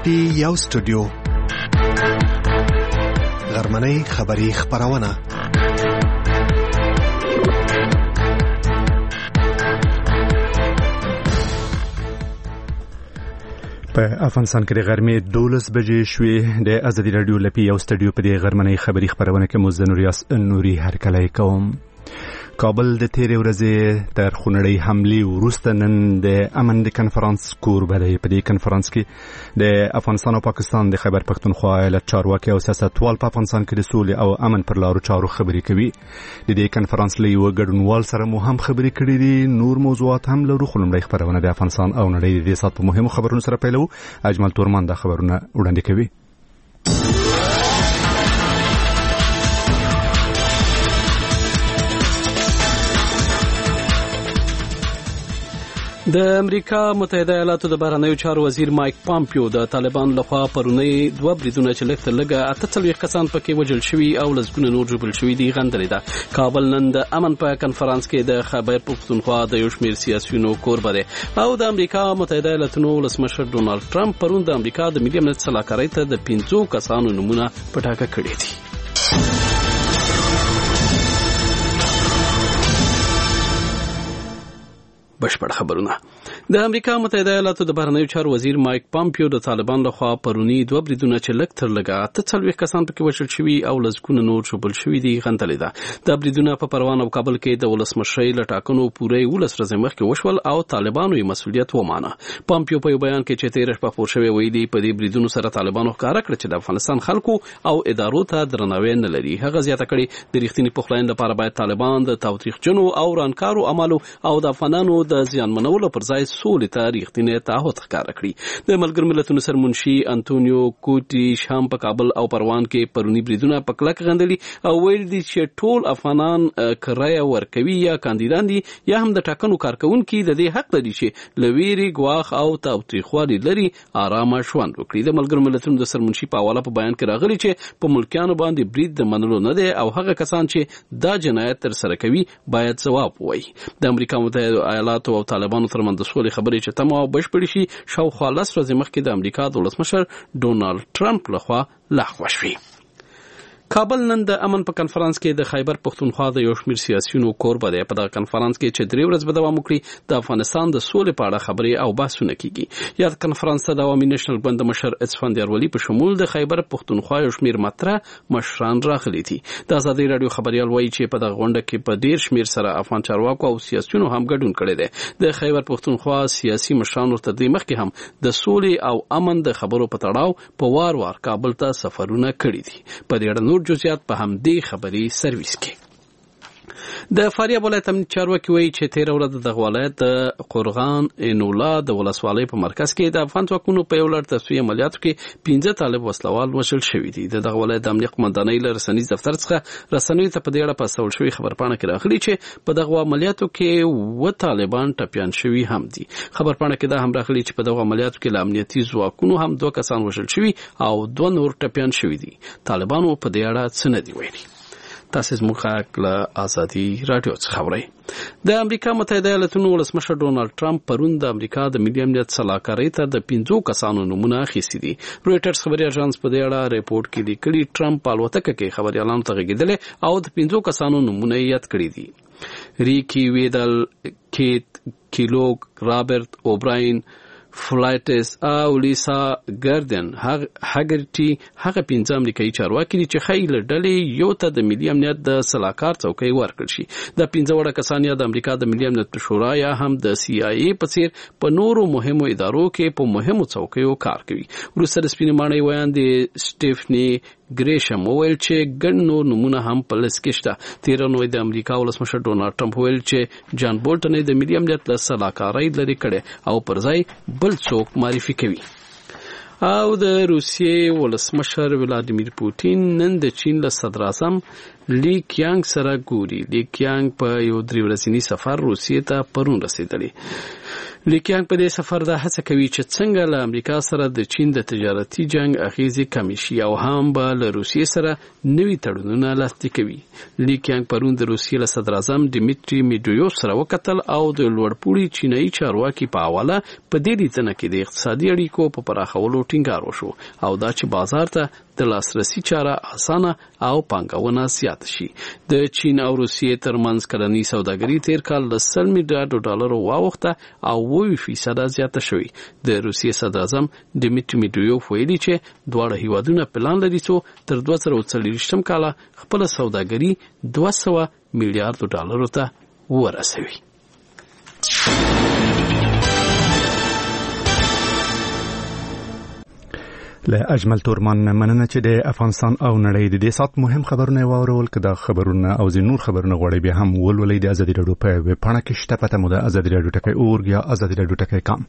پی یو سټوډیو غرمنۍ خبری خبرونه په افغانستان کې د غرمې 12 بجې شوې د ازادي رادیو لپاره یو سټوډیو په دې غرمنۍ خبری خبرونه کې مزه نوري هرکلی کوم. کابل د تیرې ورځې تر خونړۍ حملې وروسته نن د امن د کنفرانس کوربه دی. په دې کنفرانس کې د افغانستان او پاکستان د خیبر پښتونخوا ایالت چارواکي او سیاستوال په افغانستان کې د سولې او امن پر لارو چارو خبرې کوي. د دې کنفرانس له یو ګډونوال سره مو هم خبرې کړې دي. نور موضوعات هم لرو. خلمړی خبرونه د افغانستان او نړۍ د دې سات په مهمو خبرونو سره پیلو. اجمل تورمان دا خبرونه وړاندې کوي. د امریکا متحده ایالاتو د بهرنیو چارو وزیر مایک پامپیو د طالبان لخوا پرونی دوه بریدونه چې لږ تر لږه 48 کسان پکې وژل شوي او لسګونه نور ژوبل شوي دي غندلې ده. کابل نن د امن په کنفرانس کې د خیبر پښتونخوا د یو شمېر سیاسیونو کوربه دی او د امریکا متحده ایالاتو ولسمشر ډونالد ټرمپ پرون د امریکا د ملي امنیت سلاکارۍ ته د 15 کسانو نومونه پټاکه کړي دي. بشپړ خبرونه. د امریکا متحده ایالاتو د بهرنیو چارو وزیر مایک پامپیو د طالبان لخوا پرونی دوه بریدونه چې لږ تر لږه 48 کسان پکې وژل شوي او لسګونه نور ژوبل شوي دي غندلې ده. د بریدونه په پروان او کابل کې د ولسمشرۍ له ټاکنو پوره 11 ورځې مخکې وشول او طالبانو یې مسؤلیت ومانه. پامپیو په یو بیان کې چې 13 شپه پور شوی ویلي په دې بریدونو سره طالبانو ښکاره کړ چې د افغانستان خلکو او ادارو ته درناوی نه لري. هغه زیاته کړې د ریښتینی پخلاینې لپاره باید طالبان د تاوتریخجنو او رانکارو عملو او د افغانانو د منولو پر ځای سولې ته ریښتینی تعهد ښکاره کړي. د ملګرو ملتونو سرمنشي انټونیو کوټیش هم په کابل او پروان کې پرونی بریدونه په کلک غندلي او ویل دي چې ټول افغانان کرایه ورکوي یا کاندیدان دي یا هم د ټاکنو کارکونکي د دې حق لري چې لویری ګواخ او تاوتریخوالي لري آرامه ژوند وکړي. د ملګرو ملتونو د سرمنشي په حواله په بیان کې راغلي چې په ملکیانو باندې برید د منلو نه دی او هغه کسان چې دا جنایت تر سره کوي باید ځواب ووایي. د امریکا متحده ایالاتو او طالبانو ترمنځ د سولې خبرې چې تمه او بشپړې شي شاوخوا 10 ورځې مخکې د امریکا د ولسمشر ډونالد ټرمپ لخوا لغوه شوې. کابل نن د امن په کنفرانس کې د خیبر پښتونخوا د یو شمېر سیاسیونو کوربه دی. په دغه کنفرانس کې چې 3 ورځې به دوام وکړي د افغانستان د سولې په اړه خبرې او بحثونه کیږي. یاد کنفرانس ته د عوامي نېشنل ګوند مشر اصفهان ولی په شمول د خیبر پښتونخوا یو شمېر مطرح مشران راغلي دي. د ازادي رادیو خبريال وایي چې په دغه غونډه کې په ډیر شمېر سره افغان چارواکو او سیاسیونو هم ګډون کړی دی. د خیبر پښتونخوا سیاسي مشرانو تر دې مخکې هم د سولې او امن د خبرو په تړاو په وار کابل ته سفرونه کړي دي. په دې اړه نور جزئیات په همدې خبري سرویس کې. د فاریاب ولایت امنیت چارواکي وایي چې 13 ورځې د ولایت د قرغان انولا د ولسوالۍ په مرکز کې د افغان ځواکونو په یو لړ تصفیه عملیاتو کې 15 طالب وسلوال وژل شوي دي. دغه ولایت د امنیت قومندانۍ له رسنیز دفتر څخه رسنیو ته په دې اړه پاسول شوی خبرپاڼه کې راغلي چې په دغه عملیاتو کې و طالبان ټپيان شوي هم دي. خبرپاڼه کې دا هم راغلي چې په دغه عملیاتو کې له امنیتي ځواکونو هم 2 کسان وژل شوي او 2 نور ټپيان شوي دي. طالبانو په دې اړه څه نه دی ویلي. تاسو زموږ له ازادي رادیو څخه خبرئ. د امریکا متحده ایالاتو ولسمشر ډونالد ټرمپ پرون د امریکا د ملي امنیت سلاکارۍ ته د 15 کسانو نومونه اخیستي دي. رويټرز خبري اژانس په دې اړه ریپورت کې لیکلي ټرمپ په الوتکه کې خبريالانو ته غږیدل او د 15 کسانو نومونه یاد کړی دي. ریکی ویدل، کیت کیلوګ، رابرټ اوبراین، فلایټس او لیسا ګردن هاګرټي هغه 15 امریکایي چارواکي دي چې خیل ډلې یو ته د ملي امنیت د سلاکار څوکۍ ورکړل شي. د 15 وړه کسان یا د امریکا د ملي امنیت شورا یا هم د CIA په څیر په نورو مهمو ادارو کې په مهمو څوکیو کار کوي. وروسته د سپینې ماڼۍ ویاندې سټیفني ګریشم وویل چې ګڼ نور نمونه هم په لیست کې شته. 13 نوې د امریکا ولسمشر ډونالد ټرمپ ویل چې جان بولټن د ملي امنیت له سلاکارۍ لري کړي او پر ځای بل څوک معرفي کوي. او د روسیې ولسمشر ولادیمیر پوتین نن د چین له صدر اعظم لی کیانګ سره ګوري. لی کیانګ په یو 3 ورځنی سفر روسیې ته پرون رسیدلی. لی کیانګ په دې سفر دا هڅه کوي چې څنګه له امریکا سره د چین د تجارتي جنگ اغیزې کمې شي او هم به له روسیې سره نوي تړونونه لاسلیک کوي. لی کیانګ پرون د روسیې له صدر اعظم ډیمیټری میډویوف سره وکتل او د لوړپوړي چینایي چارواکي په حواله په دې لیدنه کې د اقتصادي اړیکو په پراخولو ټینګار وشو او دا چې بازار ته د لاسرسي چاره اسانه او پانګونه زیات شي. د چین او روسیې ترمنځ کلنی سوداګري تیر کال له $100 میلیارډ واوښته او 9% زیاته شوې. د روسیې صدر اعظم ډیمیټری میډویوف ویلي چې دواړه هیوادونه پلان لري چې تر 2040 کال خپل سوداګري $200 میلیارډ ته ورسوي. له اجمل تورمان مننه چې د افغانستان او نړۍ د دې سات مهم خبرونه واورول. که دا خبرونه او نور خبرونه غواړي بیا هم ولولئ د ازادي راډیو په ویب پاڼه کې شته. پته مو د ازادي راډیو ټکی اورګ یا ازادي راډیو ټکی کام.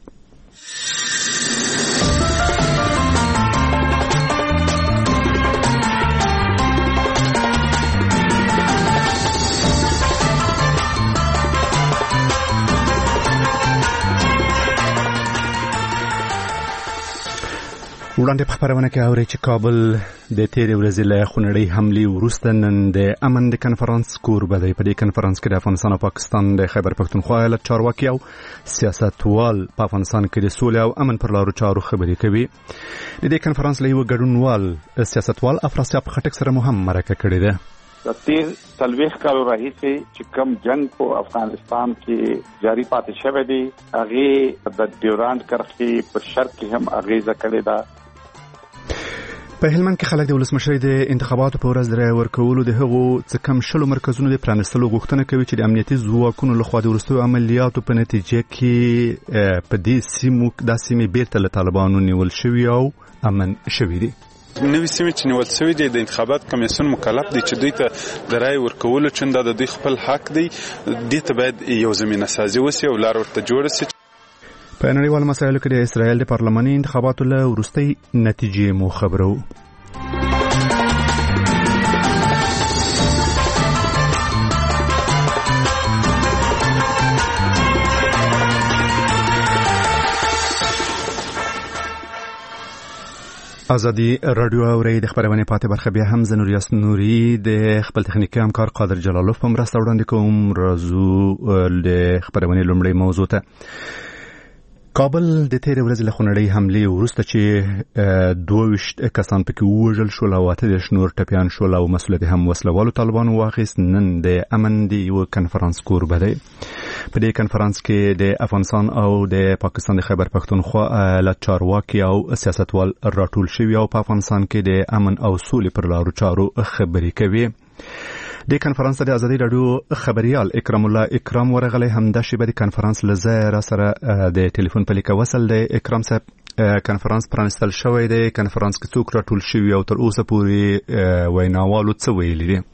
وړاندې په خبرونه کې اوري چې کابل د تیرې ورځې له خونړۍ حملې وروسته نن د امن د کنفرانس کوربه دی. په دې کنفرانس کې د افغانستان او پاکستان د خیبر پښتونخوا ایالت چارواکي او سیاستوال په افغانستان کې د سولې او امن پر لارو چارو خبرې کوي. د دې کنفرانس له یو ګډونوال سیاستوال افراسیاب خټک سره هم مرکه کړې ده. د تیر 40 کالو راهیسې چې کوم جنگ په افغانستان کې جاری پاتې شوی دی هغه د ډیورانډ کرښې په شرق کې هم اغیزه کړې ده. په هلمند کې خلک د ولسمشرۍ د انتخاباتو په ورځ د رایې ورکولو د هغو څه کم 10 مرکزونو د پرانیستلو غوښتنه کوي چې د امنیتي ځواکونو لخوا د وروستیو عملیاتو په نتیجه کې په دې سیمو د سیمې بیرته له طالبانو نیول شوي او امن شوي دي. نوې سیمې چې نیول شوي دي د انتخابات کمیسیون مکلف دی چې دوی ته د رایې ورکولو چنده د دوی خپل حق دی. دې ته باید یو زمینه سازي وشي او لار ورته جوړه شي. په نړیوالو مسایلو کې د اسرائیل د پارلماني انتخاباتو له وروستۍ نتیجې مو خبرو. ازادي رادیو اوري د خبرونه پاتې برخه بیا هم زنوریاس نوري د خپل تخنیکی همکار قادر جلالوف په مرسته وړاندې کوم. راځو د خبرونه لومړی موضوع ته. کابل د تیرې ورځې له خونړۍ حملې وروسته چې 22 کسان پکې ووژل شول او 8 نور ټپیان شول او مسؤلیت هم وسلوالو طالبانو واخیست. نن د امن د یو کنفرانس کوربه دی. په دې کنفرانس کې د افغانستان او د پاکستان د خیبر پښتونخوا ایالت چارواکي او سیاستوال راټول شوي او په افغانستان کې د امن او سولې پر لارو چارو خبرې کوي. د کنفرانس د ازادي راډیو خبريال اکرام الله اکرام ورغلی همدا شی به د کنفرانس لزه سره د ټلیفون په لیک وصل دی. اکرام صاحب کنفرانس پرانستل شوی دی. کنفرانس کې څوک راټول شوی او تر اوسه پورې ویناوالو څه ویلي دي؟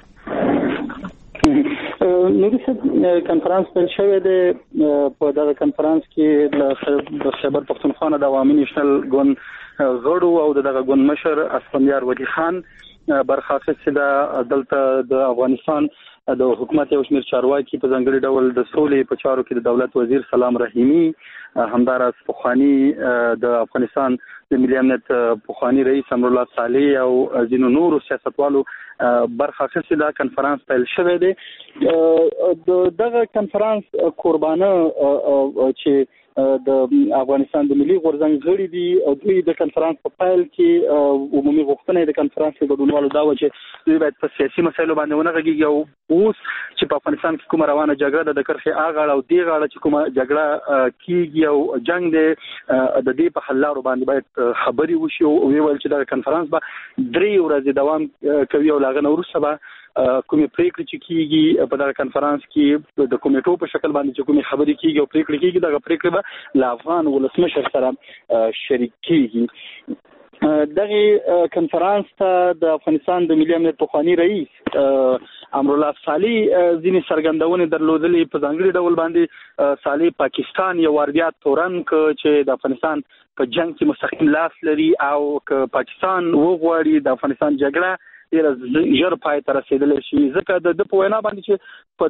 نو د کنفرانس پیل شوی دی. په دغه کنفرانس کې د خیبر پښتونخوا د عوامي نېشنل ګوند غړو او دغه ګوند مشر اسفندیار ولی خان برخه اخیستې ده. دلته د افغانستان د حکومت یو شمېر چارواکي په ځانګړي ډول د سولې په چارو کې د دولت وزیر سلام رحیمی، همداراز پخوانی د افغانستان د ملي امنیت پخوانی رئیس امرالله صالح او ځینو نورو سیاستوالو برخه اخیستې ده. کنفرانس پیل شوی دی. دغه کنفرانس قربانه چې د افغانستان د ملي غورځنګ غړي دي او دوی د کنفرانس په پیل کې عمومي غوښتنه د کنفرانس د ګډونوالو دا و چې دوی باید په سیاسي مسایلو باندې ونه غږیږي او اوس چې په افغانستان کې کومه روانه جګړه د کرښې اغاړه او دی غاړه چې کومه جګړه کیږي او جنگ دی د دې په حل لارو باندې باید خبري وشي او ویل چې دا کنفرانس به 3 ورځې دوام کوي او لاغه وروسته به کومې پریکړې چې کیږي په دغه کنفرانس کې د کمیټو په شکل باندې چې کومې خبرې کیږي او پریکړې کیږي دغه پریکړې به له افغان ولسمشر سره شریک کیږي. دغه کنفرانس ته د افغانستان د ملي امنیت پخوانی رئیس امرالله صالح ځینې څرګندونې درلودلې. په ځانګړي ډول باندې صالح پاکستان یو وار بیا تورن چې د افغانستان په جنگ کې مستقیم لاس لري او که پاکستان وغواړي د افغانستان جګړه ډیر ژر پای ته رسیدلی شي ځکه د په وینا باندې چې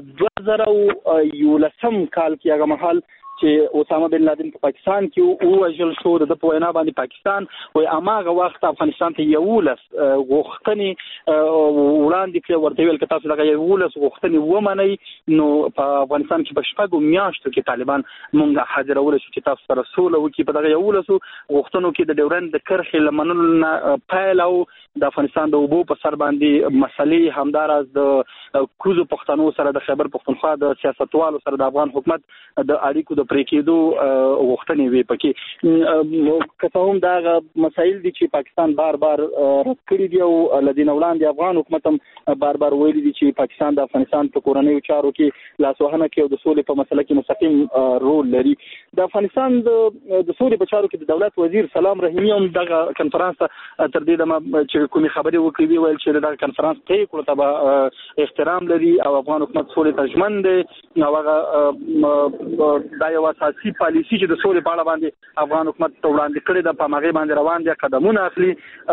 په 2011 کال کې هغه مهال چې اسامه بن لادن په پاکستان کې او وژل شو د په وینا باندې پاکستان وای اماغه وخت افغانستان ته یولس غوښتنې وړاندې کړ ورته ویل کته تاسو دغه یولس غوښتنې ومنئ نو په افغانستان کې په شپږو میاشتو کې طالبان مونږه حاضرول شو چې تاسو سره سوله وکړي په دغه یولس غوښتنو کې د ډیورند د کرښې لمنلو پایل او د افغانستان د اوبو په سر باندې مسلې همدارز د کوزو پښتنو سره د خیبر پښتونخوا د سیاستوالو سره د افغان حکومت د اړیکو د پرې کېدو غوښتنې وي پکې کته هم دا مسایل دي چې پاکستان بار رد کړی دی او لدین وړاندې افغان حکومت هم بار ویلي دي چې پاکستان د افغانستان په کورنیو چارو کې لاسوهنه کوي او د سولې په مسله کې مستقیم رول لري د افغانستان د سولې په چارو کې د دولت وزیر سلام رحیمی هم دغه کنفرانس تر دې دمه چې کومې خبرې وکړي ویل چې دغه کنفرانس ته کړو ته احترام لري او افغان حکومت سولې ته ژمن دی او هغه دا یو اساسي پالیسي چې د سولې په اړه باندې افغان حکومت ته وړاندې کړی د په مغرب باندې روان دي قدمونه اخلي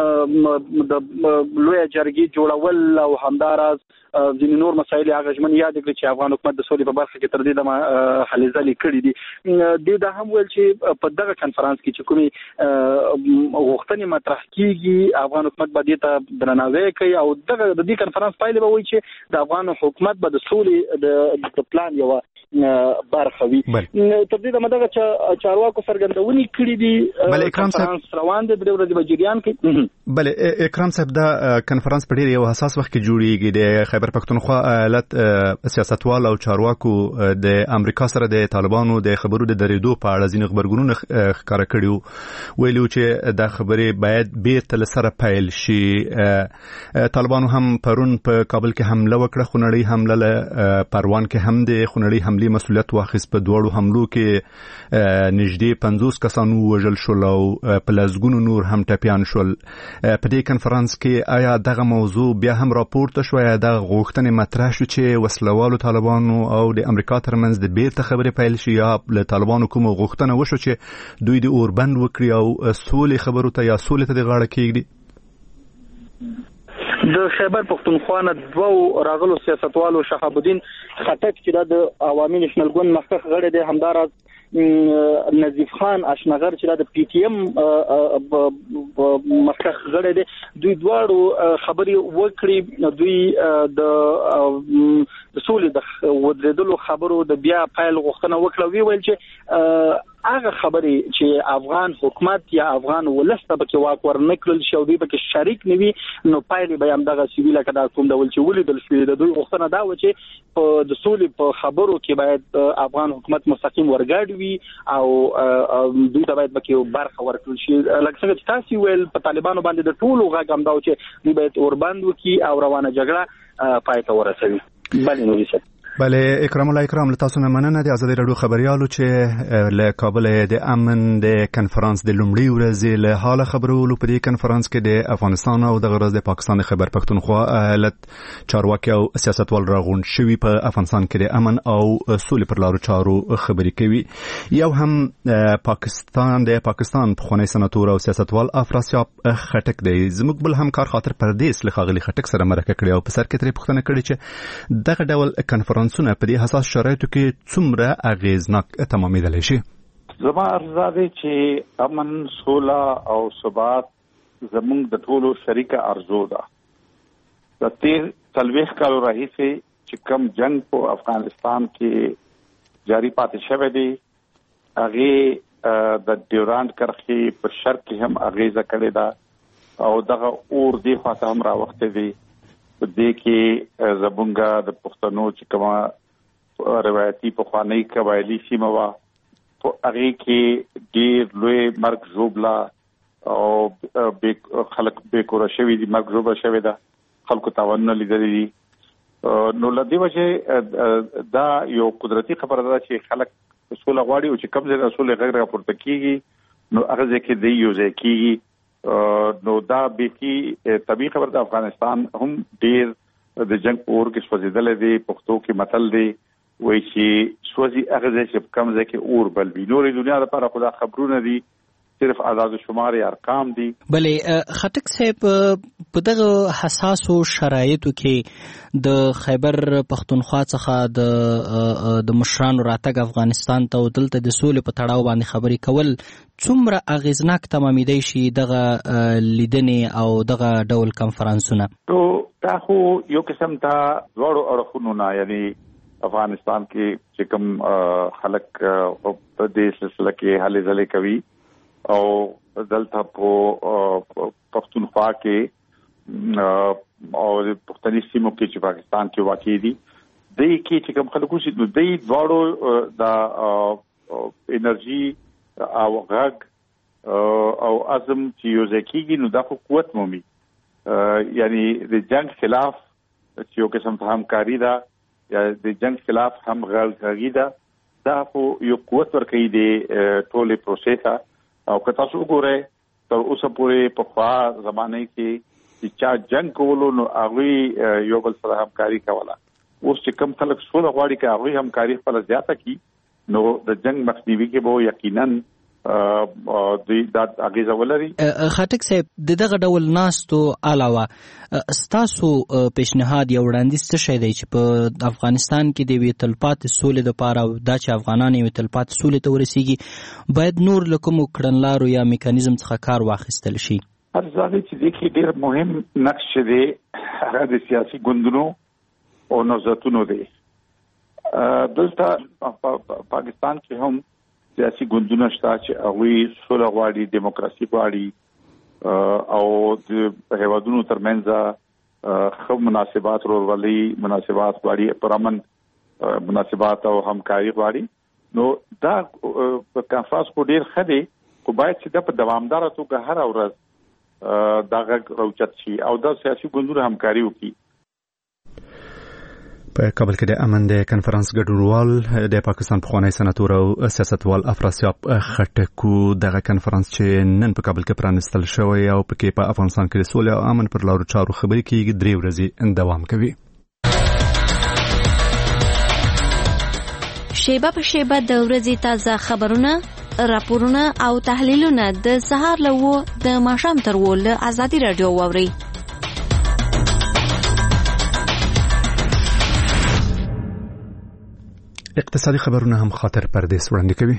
د لوی جرګې جوړول او همدارز ځینې نور مسایل هغه ژمن یاد کړی چې افغان حکومت د سولې په برخه کې تر دې دمه هلې ځلې کړې دي دا هم ویل چې په دغه کنفرانس کې چې کومې غوښتنې مطرح کیږي افغان حکومت به دې ته درناوی کوي او دغه د دې کنفرانس پایله به وایي چې د افغان حکومت به د سولې د پلان یو برخه وي تر دې دمه دغه چارواکو څرګندونې کړې دي بل اکرام صاحب روان دي د ورځې بجریان کې بل اکرام صاحب دا کنفرانس په ډیر یو حساس وخت کې جوړیږي د خیبر پښتونخوا ایالت سیاستوال او چارواکو د امریکا سره د طالبانو د خبرو د درېدو په اړه ځینې خبرګونونه ښکاره کړي ویلو چې دا خبرې باید بیرته له سره پیل شي طالبانو هم پرون په کابل کې حمله وکړه خونړۍ حمله له پروان کې هم د خونړۍ حملې مسؤلیت واخیست په دوړو حملو کې نږدې 50 کسان وژل شول او په لزګونو نور هم ټپیان شول په دې کنفرانس کې آیا دغه موضوع بیا هم راپورته شو یا د غوښتنې مطرح شو چې وسلوالو طالبانو او د امریکا ترمنځ د بیرته خبرې پیل شي یا له طالبانو کوم غوښتنه وشو چې دوی د اوربند وکړي او سولې خبرو ته یا سولې ته د غاړه کېږدي د خیبر پښتونخوا نه دوه راغلو سیاستوالو شهاب الدین خټک چې د عوامي نېشنل ګوند مخکښ غړی دی همدارز نظیف خان اشنغر چې د پی ټی ایم مخکښ غړی دی دوی دواړو خبرې وکړي دوی د سولې د ودرېدلو خبرو د بیا فایل غوښتنه وکړه ویل چې هغه خبرې چې افغان حکومت یا افغان ولست به کې واک ورنکړل شي او دوی به کې شریک نه وي نو پایلې به هم دغه سیویل کدا کوم ډول چې ولیدل شوی د دوی غوښتنه دا و چې په د سولې په خبرو کې باید افغان حکومت مستقیم ورګاډ وي او دوی ته باید به کې برخه ورکړل شي لکه څنګه چې تاسو ویل په طالبانو باندې د ټولو غږ هم دا و چې دوی باید اوربند وکړي او روانه جګړه پای ته ورسوي بلې نو دي بله اکرام الله اکرام تاسو نه مننه د ازادي رادیو خبريالو چې له کابل د امن د کنفرانس د لومړي ورځې له حال خبرولو په دې کنفرانس کې د افغانستان او د غرض د پاکستان خیبر پښتونخوا ایالت چارواکي او سیاستوال راغون شوي په افغانستان کې د امن او سولې پر لارو چارو خبرې کوي یو هم پاکستان پخوانی سناتور او سیاستوال افراسیاب خټک دی زموږ بل همکار خاطر پردیس له خاغلی خټک سره مرکه کړې او په سر کې ترې پوښتنه کړې چې دغه ډول کنفرانس سونه په دې حساس شرایطو کې څومره اغیزناک تمامېدلی شي زما ارزا دی چې امن سوله او ثبات زموږ د ټولو شریکه ارزو ده د تیر 40 کالو راهیسې چې کوم جنگ په افغانستان کې جاری پاتې شوی دی هغه د ډیورانډ کرښې په شرق کې هم اغیزه کړې ده او دغه اور دی خاصه هم راوخته دی په دې کې زبونګه د پښتنو چې کومه روایتي پخوانی قبایلی سیمه وا په هغه کې ډېر لوی مرګ ژوبلا او خلک به کور شوی دي مرګ ژوبلا شوی ده خلکو تاوان لیدلې دي نو لدی وجه دا یو قدرتي خبره ده چې خلک سوله غواړي او چې کوم ځای رسول غیر راپورته کیږي نو هغه ځکه دی یو ځای کیږي نو دا به کی طبيعي خبر د افغانستان هم ډیر د جنگ اور کې سوځیدل دي پښتو کې متل دی وایي چې سوځي هغه چې کم ځکه اور بل وی نورې دنیا لپاره خدا خبرونه دي صرف آزاد شمار ارقام دي. بلې خټک صاحب په دغه حساسو شرایطو کې د خیبر پختونخوا څخه د مشرانو راتګ افغانستان ته او دلته د سولې په تړاو باندې خبرې کول څومره اغیزناک تمامیدای شي دغه لیدنې او دغه ډول کنفرانسونه؟ تو دا خو یو قسم ته دوړو اړخونو نه، یعنی افغانستان کې چې کوم خلک په دې سلسله کې هلې ځلې کوي او دلته په پښتونخوا کې او پښتني سیمو کې چې پاکستان کې واقع دي، دې کې چې کوم خلکو چې دې دوړو د انرژي او غږ او عزم چې یو ځکیږي نو دا خو قوت مومي. یعنی د جنگ خلاف چې یو قسم ته همکاري ده یا د جنگ خلاف هم غږی ده، دا خو یو قوت ورکوي د ټولې پروسې ته. او که تاسو وګورئ تر اوسه پورې په خوا زمانه کې چې چا جنگ کولو نو هغوی یو بل سره همکاري کوله. اوس چې کم خلک سوله غواړي که هغوی همکاري خپله زیاته کړي نو د جنگ مخنیوي کې به یقینا دا اغیزه ولري. خټک صاحب د دغه ډول ناستو علاوه ستاسو پیشنهاد یا وړاندیز څه شی دی چې په افغانستان کې د یوې تلپاتې سولې دپاره دا چې افغانان یوې تلپاتې سولې ته ورسیږي باید نور له کومو کړنلارو یا میکانیزم څخه کار واخیستل شي؟ هر ځای چې دې کې ډېر مهم نقش دی هغه د سیاسي ګوندونو او نهضتونو دی. دلته پاکستان کې هم سیاسي ګوندونه شته چې هغوی سوله غواړي، دیموکراسي غواړي او د هیوادونو ترمنځ ښه مناسبات ورولي مناسبات غواړي، پرامن مناسبات او همکاري غواړي. نو دا کنفرانس خو ډېر ښه دی، خو باید چې دا په دوامداره توګه هره ورځ دا غږ راوچت شي او دا سیاسي ګوندونه همکاري وکړي. په کابل کې د امن د کنفرانس ګډونوال د پاکستان پخوانی سناتور او سیاستوال افراسیاب خټکو دغه کنفرانس چې نن په کابل کې پرانستل شوی او پکې په افغانستان کې د سولې او امن پر لارو چارو خبرې کیږي 3 ورځې دوام کوي. شیبه په شیبه د ورځې تازه خبرونه، راپورونه او تحلیلونه د سهار له 9 د ماښام تر 10 له ازادي رادیو واورئ. اقتصادي خبرونه هم خاطر پردیس وړاندې کوي.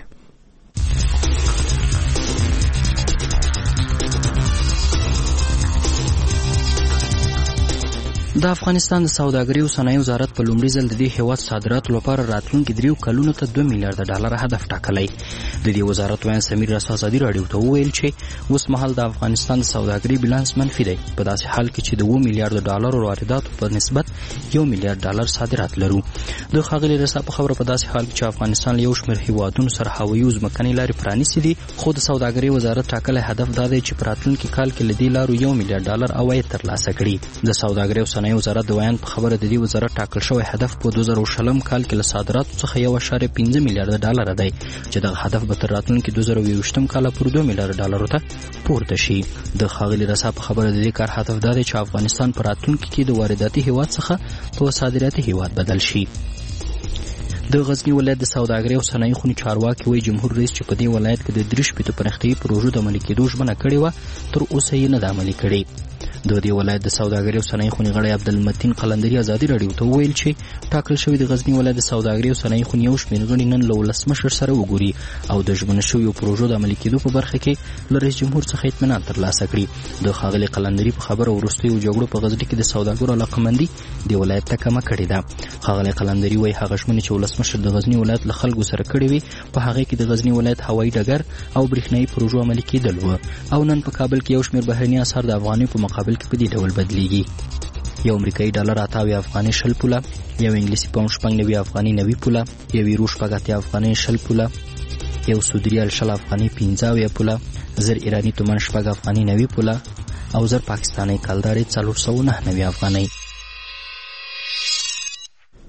د افغانستان د سوداګرۍ او صنایعو وزارت په لومړي ځل د دې هیواد صادراتو لپاره راتلونکي 3 کلونو ته $2 میلیارډ هدف ټاکلی. د دې وزارت وایي سمیر رسا ازادي رادیو ته وویل چې اوس مهال د افغانستان د سوداګرۍ بیلانس منفي دی، په داسې حال کې چې د $2 میلیارډ وارداتو په نسبت $1 میلیارډ صادرات لرو. د ښاغلي رسا په خبره په داسې حال کې چې افغانستان له یو شمېر هیوادونو سره هوایي او ځمکنۍ لارې پرانیستې دي، خو د سوداګرۍ وزارت ټاکلی هدف دا دی چې په راتلونکي کال کې له دې لارو $1 میلیارډ عواید ترلاسه کړي. د سوداګرۍ او صنایعو وزارت د ویان په خبره د دې وزارت ټاکل شوی هدف په 2020 کال کې له صادراتو څخه $1.5 میلیارډ دی چې دغه هدف به تر راتلونکي 2020 کال پورې $2 میلیارډ ته پورته شي. د ښاغلي رسا په خبره د دې کار هدف دا دی چې افغانستان په راتلونکي کې د وارداتي هیواد څخه په صادراتي هیواد بدل شي. د غزنی ولایت د سوداګرۍ او صنایعو خونې چارواکي وایي جمهور رئیس چې په دې ولایت کې د 3 پرمختیایي پروژو د عملي کېدو ژمنه کړې وه تر اوسه یې نه ده عملي کړې. د دې ولایت د سوداګرۍ او صنایعو خونې غړی عبدالمتین قلندري ازادي رادیو ته وویل چې ټاکل شوی د غزنی ولایت د سوداګرۍ او صنایعو خونې یو شمېر غړي نن له ولسمشر سره وګوري او د ژمنه شویو پروژو د عملي کېدو په برخه کې له رئیس جمهور څخه اطمینان ترلاسه کړي. د ښاغلي قلندري په خبره وروستیو جګړو په غزني کې د سوداګرو علاقمندي د ولایت ته کمه کړې ده. ښاغلي قلندري وایي هغه ژمنې چې ولسمشر د غزنی ولایت له خلکو سره کړې وي په هغې کې د غزنی ولایت هوایي ډګر او برېښنایي پروژو عملي کېدل وه او نن په کابل کې یو شمېر بهرني اسعار د افغانیو په مقابل کې په دې ډول بدلیږي. یو امریکایي ډالر 88 افغاني 60 پوله، یو انګلیسي پاوند 90 افغاني 90 پوله، یو یورو 80 افغاني 60 پوله، یو سعودي ریال 60 افغاني 15 پوله، زر ایرانی تومان 6 افغاني 90 پوله او زر پاکستاني کلداري 409 افغاني.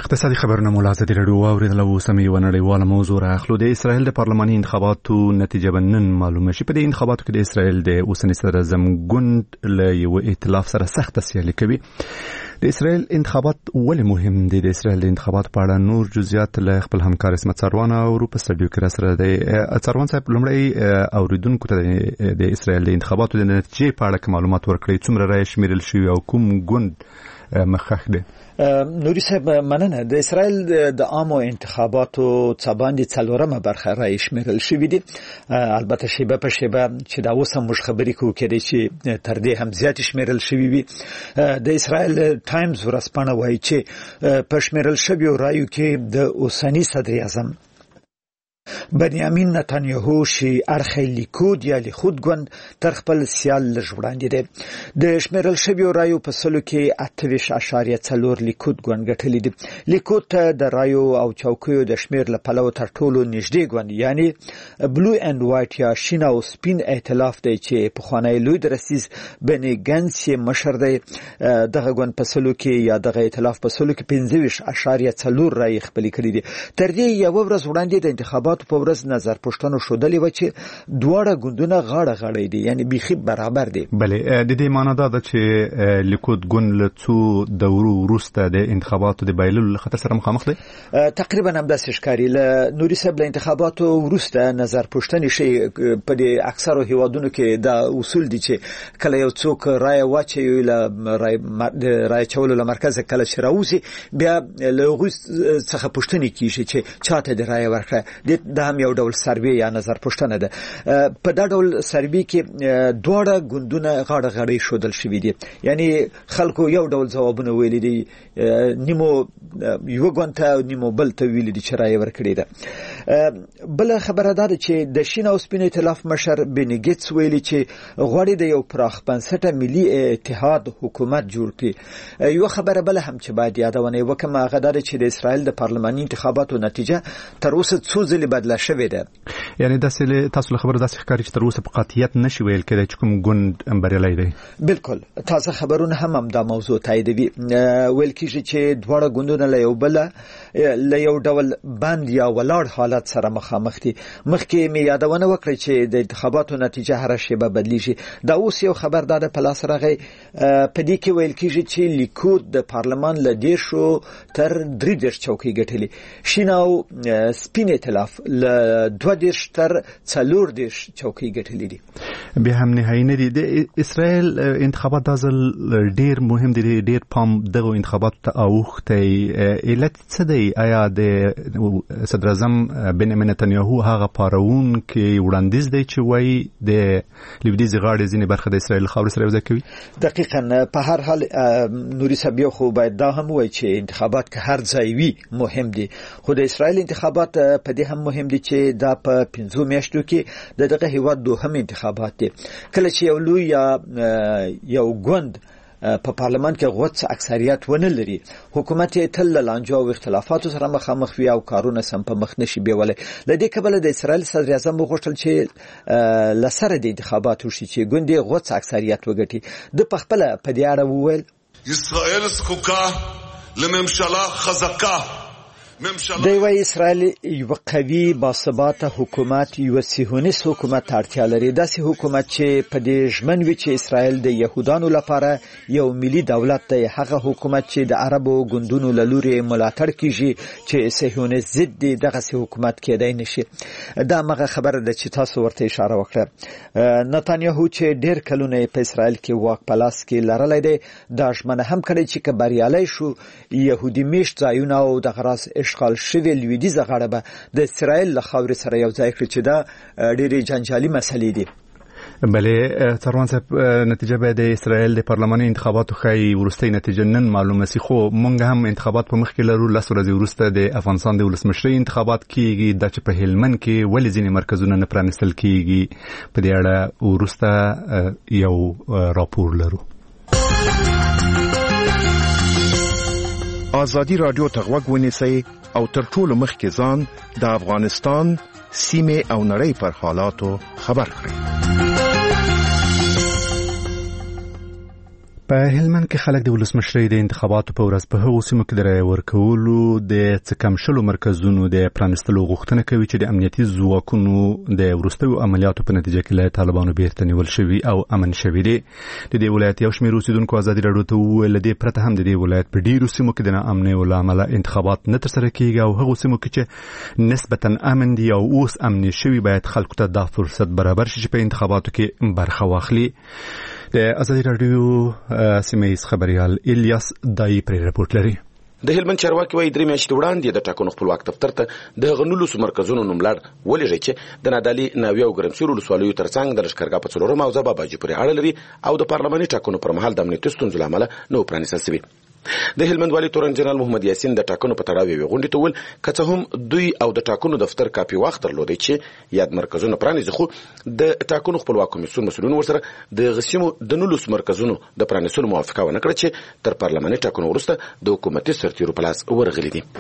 اقتصادي خبرونه ملاحظه دی رادیو اوریدل او سمي ونړیواله موضوع راخلو د اسرائیل د پارلماني انتخاباتو نتیجه بنن معلومه شي. په دې انتخاباتو کې د اسرائیل د اوسنی صدر اعظم ګوند له یو ائتلاف سره سخت سیالي کوي. د اسرائیل انتخابات ولې مهم دي؟ د اسرائیل د انتخابات په اړه نور جزئیات له خپل همکار اسمت سروان او په سټډیو کې را سره دی. سروان صاحب لومړی اوریدونکو ته د اسرائیل د انتخاباتو د نتیجې په اړه معلومات ورکړي، څومره رای شمیرل شوی او کوم ګوند مخخ دی؟ نوري صاحب مننه. د اسرائیل د عامو انتخاباتو څباندې څلورمه برخه رای شمیرل شوې دي. البته شیبه په شیبه چې دا اوس هم موږ خبرې کوو کېدای چې تر دې هم زیات شمیرل شوې وي. د اسرائیل ټایمز ورځپاڼه وایي چې په شمیرل شویو رایو کې د اوسنی صدر اعظم بنیامین نتانیاهو شي اړخی لیکود یا لیکود ګوند تر خپل سیال لږ وړاندې دی. د شمیرل شویو رایو په سلو کې 28.4 لیکود ګوند ګټلې دي. لیکود ته د رایو او چوکیو د شمیر له پلوه تر ټولو نږدې ګوند یعنی بلو اند وایټ یا شین او سپین ائتلاف دی چې په خوانی لوی درسیز بنی ګنس مشر دی. دغه ګوند په سلو کې یا دغه ائتلاف په سلو کې 15.4 رای خپل کړی دي. تر دې یو ورځ وړاندې د انتخاباتو په ورځ نظر پوښتنه شودلې و چې دواړه ګوندونه غاړه غاړه دي، یعنی بیخي برابر دي. بله د دې معنی دا ده چې لیکود ګوند له څو دورو وروسته د انتخاباتو د بایللو خطر سره مخامخ دی. تقریبا هم داسې ښکاري. له نوري صاحب له انتخاباتو وروسته نظر پوښتنې شي په دې اکثرو هیوادونو کې دا اصول دي چې کله یو څوک رای واچي له رای چولو له مرکز کله چې راوځي بیا له هغوی څخه پوښتنې کیږي چې چاته د رای ورکړه. دا هم یو ډول سروې یا نظر پوښتنه ده. په دا ډول سروې کې دواړه ګوندونه غاړه غاړه شودل شوي دي، یعنی خلکو یو ډول ځوابونه ویلي دي، نیمو یو ګوند ته نیمو بل ته ویلي دي چې رای ورکړي ده. بل خبره ده چې د شین او سپین ائتلاف مشر بنی ګیټس ویلي چې غواړي د یو پراخ بنسټه ملي اتحاد حکومت جوړ کړي. یو خبره بل هم چې باید یادونه وکړم هغه ده چې د اسرائیل د پارلماني انتخاباتو نتیجه تر اوسه څو ځلې بدله شوې ده. یعنی تاسو خبره داسې ښکاري چې تر اوسه په قاطعیت نشي ویل کېدای چې کوم ګوند بریالی دی. بالکل تازه خبرونه هم دا موضوع تاییدوي. ویل کېږي چې دواړه ګوندونه له یو بل له یو ډول بند یا ولاړ حالت سره مخامخ دي. مخکې مې یادونه وکړه چې د انتخاباتو نتیجه هر شیبه بدلیږي. دا اوس یو خبر ده په لاس راغی. په دې کې ویل کېږي چې لیکود د پارلمان له 10 تر 30 چوکۍ ګټلې. شین او سپین ائتلاف له 20 تر 40 چوکۍ ګټلې دي. بیا هم نهایی نه دي. د اسرائیل انتخابات د ځل ډیر مهم دي، ډیر پام دغه انتخابات ته اوښتي. علت څه دی؟ آیا د صدر اعظم بنیامین نتانیاهو هغه پارون کې وړاندیز دی چې وایي د لویدیځ غاړې ځینې برخه د اسرائیل خاورې سره یوځای کوي؟ دقیقاً. په هر حال نوري صاحب خو باید دا هم وایي چې انتخابات که هر ځای وي مهم دي، خو د اسرائیل انتخابات په دې هم مهم دي چې دا په 15 میاشتو کې دغه هیواد دوهم انتخابات دي. کله چې یو لوی یا یو ګوند په پارلمان کې غوڅ اکثریت ونه لري، حکومت یې تل له لانجو او اختلافاتو سره مخامخ وي او کارونه سم په مخ نشي بیولای. لدې کبله د اسرائیل صدر اعظم وغوښتل چې لسره د انتخاباتو شي چې ګوند یې غوڅ اکثریت وګټي. د پخپله په دې اړه وویل اسرائیل زقوقه لممشله خزقه. دی وایي اسرائیل یو قوي باثباته حکومت، یو صهیونیست حکومت اړتیا لري. داسې حکومت چې په دې ژمن وي چې اسرائیل د یهودانو لپاره یو ملي دولت دی. هغه حکومت چې د عربو ګوندونو له لوري ملاتړ کیږي چې صهیونیست ضد دی، دغه حکومت کېدای نشي. دا مغه خبره ده چې تاسو ورته اشاره وکړه. نتانیاهو چې ډېر کلونه په اسرائیل کې واک په لاس کې لرلی دی، دا ژمنه هم کړې چې که بریالی شو یهودي میشت ځایونه او دغه راز اشغال شوی لویدیځه غاړه به د اسرائیل له خاورې سره یو ځای کړي چې دا ډېرې جنجالي مسلې دي. بله سروان صاحب، نتیجه به د اسرائیل د پارلماني انتخاباتو ښایي وروستۍ نتیجه نن معلومه سي، خو مونږ هم انتخابات په مخ کې لرو. 10 ورځې وروسته د افغانستان د ولسمشرۍ انتخابات کیږي. دا چې په هلمند کې ولې ځینې مرکزونه نه پرانیستل کیږي، په دې اړه وروسته یو راپور لرو. آزادی رادیو ته غوږ ونیسئ او تر ټولو مخکې ځان د افغانستان سیمې او نړۍ پر حالاتو خبر کړئ. په هلمند کې خلک د ولسمشرۍ د انتخاباتو په ورځ په هغو سیمو کې د رایې ورکولو د څه کم شلو مرکزونو د پرانیستلو غوښتنه کوي چې د امنیتي ځواکونو د وروستیو عملیاتو په نتیجه کې له طالبانو بیرته نیول شوي او امن شوي دي. د دې ولایت یو شمېر اوسېدونکو ازادي راډیو ته وویل له دې پرته هم د دې ولایت په ډېرو سیمو کې د ناامنیو له امله انتخابات نه ترسره کېږي او هغو سیمو کې چې نسبتا امن دي او اوس امني شوي باید خلکو ته دا فرصت برابر شي چې په انتخاباتو کې برخه واخلي. د ازادي راډیو سیمه‌ییز خبريال الیاس دای پر رپورټ لري. د هلمند چارواکي وايي 3 میاشتې وړاندې د ټاکنو خپلواک دفتر ته د غنولو مرکزونو نوملړ ولېږي چې د نادالي ناوی او ګرمسیر ولسوالیو ترڅنګ د لښکرګاه په څلورم او باباجي پورې اړه لري او د پارلماني ټاکنو پر مهال د امنیتي ستونزو له امله نو پرانیستل شوي. د هلمند والي تورن جنرال محمد یاسین د ټاکنو په تړاو یې غونډې ته ول کڅه هم دوی او د ټاکنو دفتر کاپي وخت درلودي چې یاد مرکزونه پرانیزي خو د ټاکنو خپلواک کمیسیون مسؤلین ورسره د غسیمو د 19 مرکزونو د پرانیستلو موافقه ونه کړه چې تر پارلماني ټاکنو وروسته د حکومتي سرتیرو په لاس ورغلي دي.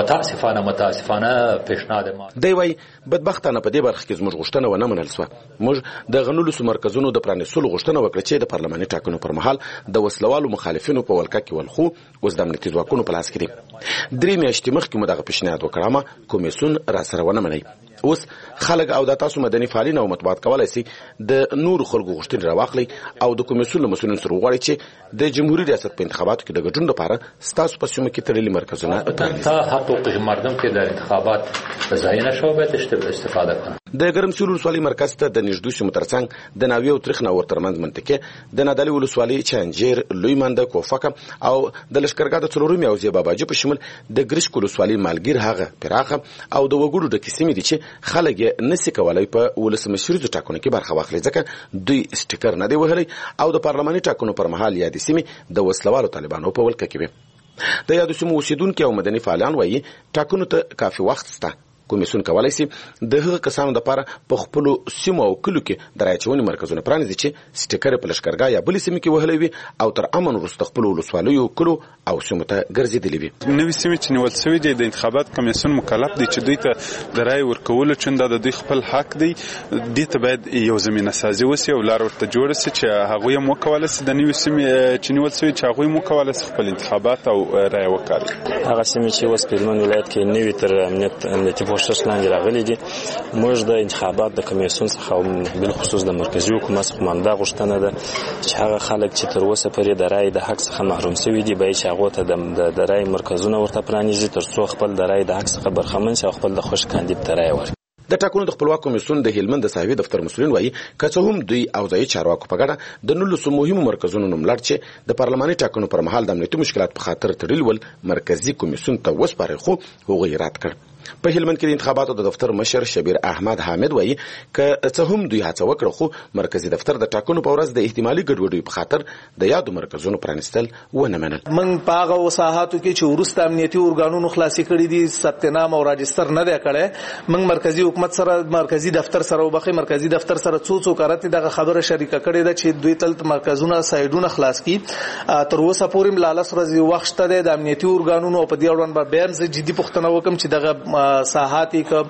متاسفانه پیشنهاد ما دی وايي بدبختانه په دې برخه کې زموږ غوښتنه ونه منل شوه. موږ د 19 مرکزونو د پرانیستلو غوښتنه وکړه چې د پارلماني ټاکنو پر مهال د وسلوالو مخالفینو په ولکه کې ولخو اوس د امنیتي ځواکونو په لاس کې دي. 3 میاشتې مخکې مو دغه پیشنهاد وکړم کمیسیون را سره ونه مني. اوس خلک او د تاسو مدني فعالین او مطبوعات کولای شي د نور خلکو غوښتنې راواخلي او د کمیسیون له مسؤلینو سره وغواړي چې د جمهوریت ریاست په انتخاباتو کې د ګډون لپاره ستاسو په سیمه کې تړلي مرکزونه تا حقوق مردم کې د انتخابات ځای نه شو به استفاده کړي. د ګرمسیر ولسوالۍ مرکز ته د نږدې سیمو ترڅنګ د ناوی او ترخنه ورترمنځ منطقه د نادالي ولسوالۍ چانجیر لوی منده کوفکه او د لښکرګاه د څلورمې او باباجي په شمول د ګرشک ولسوالۍ مالګیر هغه پراخه او د وګړو د قسمې دي چې خلک نسی کولای په ولسمشریزو ټاکنو کې برخه واخلي ځکه دوی سټیکر نه دی وهلی او د پارلماني ټاکنو پر مهال یادې سیمې د وسلوالو طالبانو په ولکه کې وي. د یادو سیمو اوسیدونکي او مدني فعالان وایي ټاکنو ته کافي وخت شته. کمیسیون کولای شي د هغه کسانو لپاره په خپل سیمو او کلو کې د راچونې مرکزونه پرانیزي چې سټیکر په لښکرګاه یا بل سیمه کې وهلي وي او تر امن وروسته خپل ولسوالیو کلو او سیمو ته ګرځېدلي وي. نوې سیمې چې نیول شوي دي د انتخابات کمیسیون مکلف دی چې دوی ته د رای ورکولو چنده د دوی خپل حق دی. دې ته باید یو زمینه سازي وسی او لار ورته جوړ شي چې هغه یې مکوله سي د نوې سیمې چې نیول شوي چې هغه یې مکوله سي خپل انتخابات او رای وکړي. هغه سیمې چې اوس په هلمند ولایت کې نوې تر امنیتي پوښتنه لاندې راغلي دي موږ د انتخابات د کمیسیون څخه بل خصوص د مرکزي حکومت څخه منده غوښتنه ده چې هغه خلک چې تر اوسه پورې د رای د حق څخه محروم شوي دي باید چې هغه ته د رای مرکزونه ورته پرانیزي ترڅو خپل د رای د حق څخه برخمن شي او خپل د خوښ کاندید ته رای ورکړي. د ټاکنو د خپلواک کمیسیون د هلمند د صاحبي دفتر مسؤلین وایي که څه هم دوی او ځایي چارواکو په ګډه د 19 مهمو مرکزونو نوملړ چې د پارلماني ټاکنو پر مهال د امنیتي مشکلات په خاطر تړل ول مرکزي کمیسیون ته وسپاري خو هغوی رد کړ. په هلمند کې د انتخاباتو د دفتر مشر شبیر احمد حامد وایي که څه هم دوی هڅه وکړه خو مرکزي دفتر د ټاکنو په ورځ د احتمالي ګډوډۍ په خاطر د یادو مرکزونو پرانیستل ونه منل. من په هغه وساحاتو کې چې وروسته امنیتي ارګانونو خلاصي کړي دي ثبت نام او راجستر نه دی کړی من مرکزي حکومت سره مرکزي دفتر سره وبخي مرکزي دفتر سره څو کارت دغه خبره شریکه کړي ده چې دوی تل مرکزونه سایډونه خلاص کړي. تر اوسه پورې ملالس ورځي وخت ته د امنیتي ارګانونو په دې اړوند به بیان زه جدي پوښتنه وکم چې دغه ساحات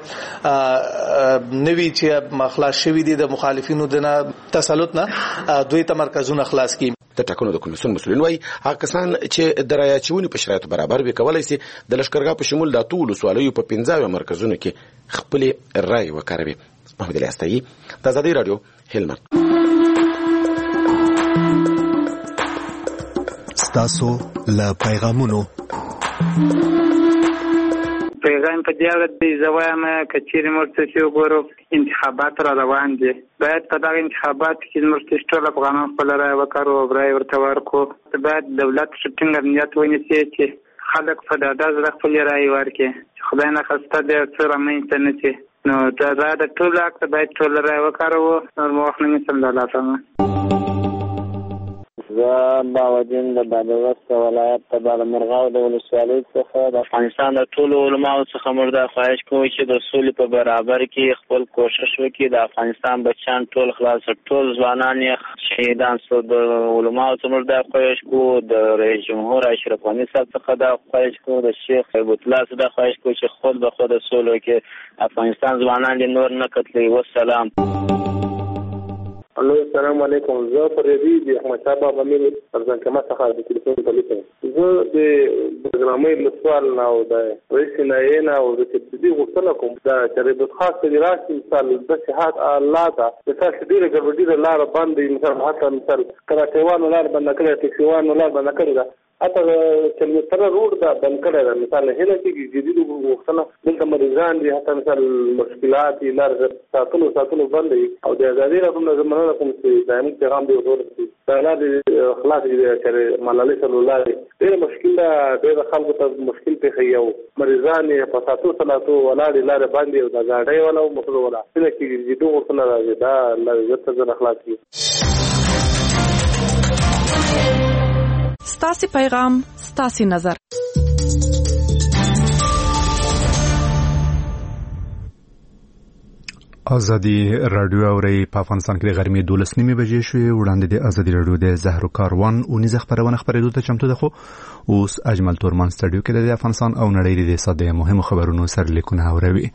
نوی چې خلاص شوی دي د مخالفینو د تسلط نه دوی ته مرکزونه خلاص کړي. د ټاکنو د کمیسیون مسؤلین وایي هغه کسان چې د رای اچونې په شرایطو برابر وي کولای شي د لښکرګاه په شمول د ټولو ولسوالیو په 15 مرکزونو کې خپل رای وکاروي. محمد علي استایي د ازادي رادیو هلمند. ستاسو له پیغامونو پیغام په دې اړه دی زوایم کچېرې مرتسي وګورو انتخابات را روان دي باید په دغه انتخابات کې مرتسي ټول افغانان خپل رای وکړو او رای ورته ورکړو. باید دولت ټینګ امنیت ونیسي چې خلک په ډاډه زړه خپل رای ورکړي. خدای نه خواسته د څه رامنځته نه شي نو دا د ټول حق باید ټول رای وکړو. نور مو وخت نه نیسم د الله تعالی. زه باودین د بادغیس ولایت د بالامرغاو د ولسوالۍ څخه د افغانستان د ټولو علماو څخه موږ دا خواهش کوو چې د سولې په برابر کې خپل کوشش وکړي. د افغانستان بچیان ټول خلاص ټول ځوانان یې شهیدان شو. د علماو څخه موږ دا خواهش کوو د رئیس جمهور اشرف غني صاحب څخه دا خواهش کوو د شیخ هیبت الله څخه دا خواهش کوو چې خود به خود سولې کې افغانستان ځوانان دې نور نه قتلوي. والسلام. الو السلام علیکم. زه فریدی د احمد شاه بابا میر ارزان کما څخه د ټلیفون په لیکم. زه د برنامه لسوال نه او د رئیس نه او د تدبیر غوښتنه کوم دا چې خاص د راشي مثال د صحت الله دا د تاسو ډیره ګډوډي لار باندې مثال حتی مثال کراټیوان لار باندې کړی ټیکسیوان لار باندې کړی اته چې تر روډ دا بند کړی دا مثال هله کې جديد غوښتنه دلته مریضان دي حتی مثال مشکلات لار ساتلو باندې او د ازادي راځم زمونه کوم چې دائم پیغام دی ورته دا د خلاص دي چې ملالي صلی الله علیه ډېر مشکل ډېر خلکو ته مشکل په خيو مریضان په ساتو صلاتو ولاړ لار باندې او دا غاډي ولا مخلو ولا چې کې جديد غوښتنه راځي دا لږه څه اخلاق دي. ستاسي پیغام ستاسي نظر. ازادي رادیو اوري په افغانستان کې غرمې 12:30 بجې شوې. وړاندې د ازادي رادیو د زهرو کاروان او نيزه خبرونه خبرېدو ته چمتو ده. خو اوس اجمل تورمان سټډیو کې د افغانستان او نړۍ د صدې مهمو خبرونو سرلیکونه اوروي.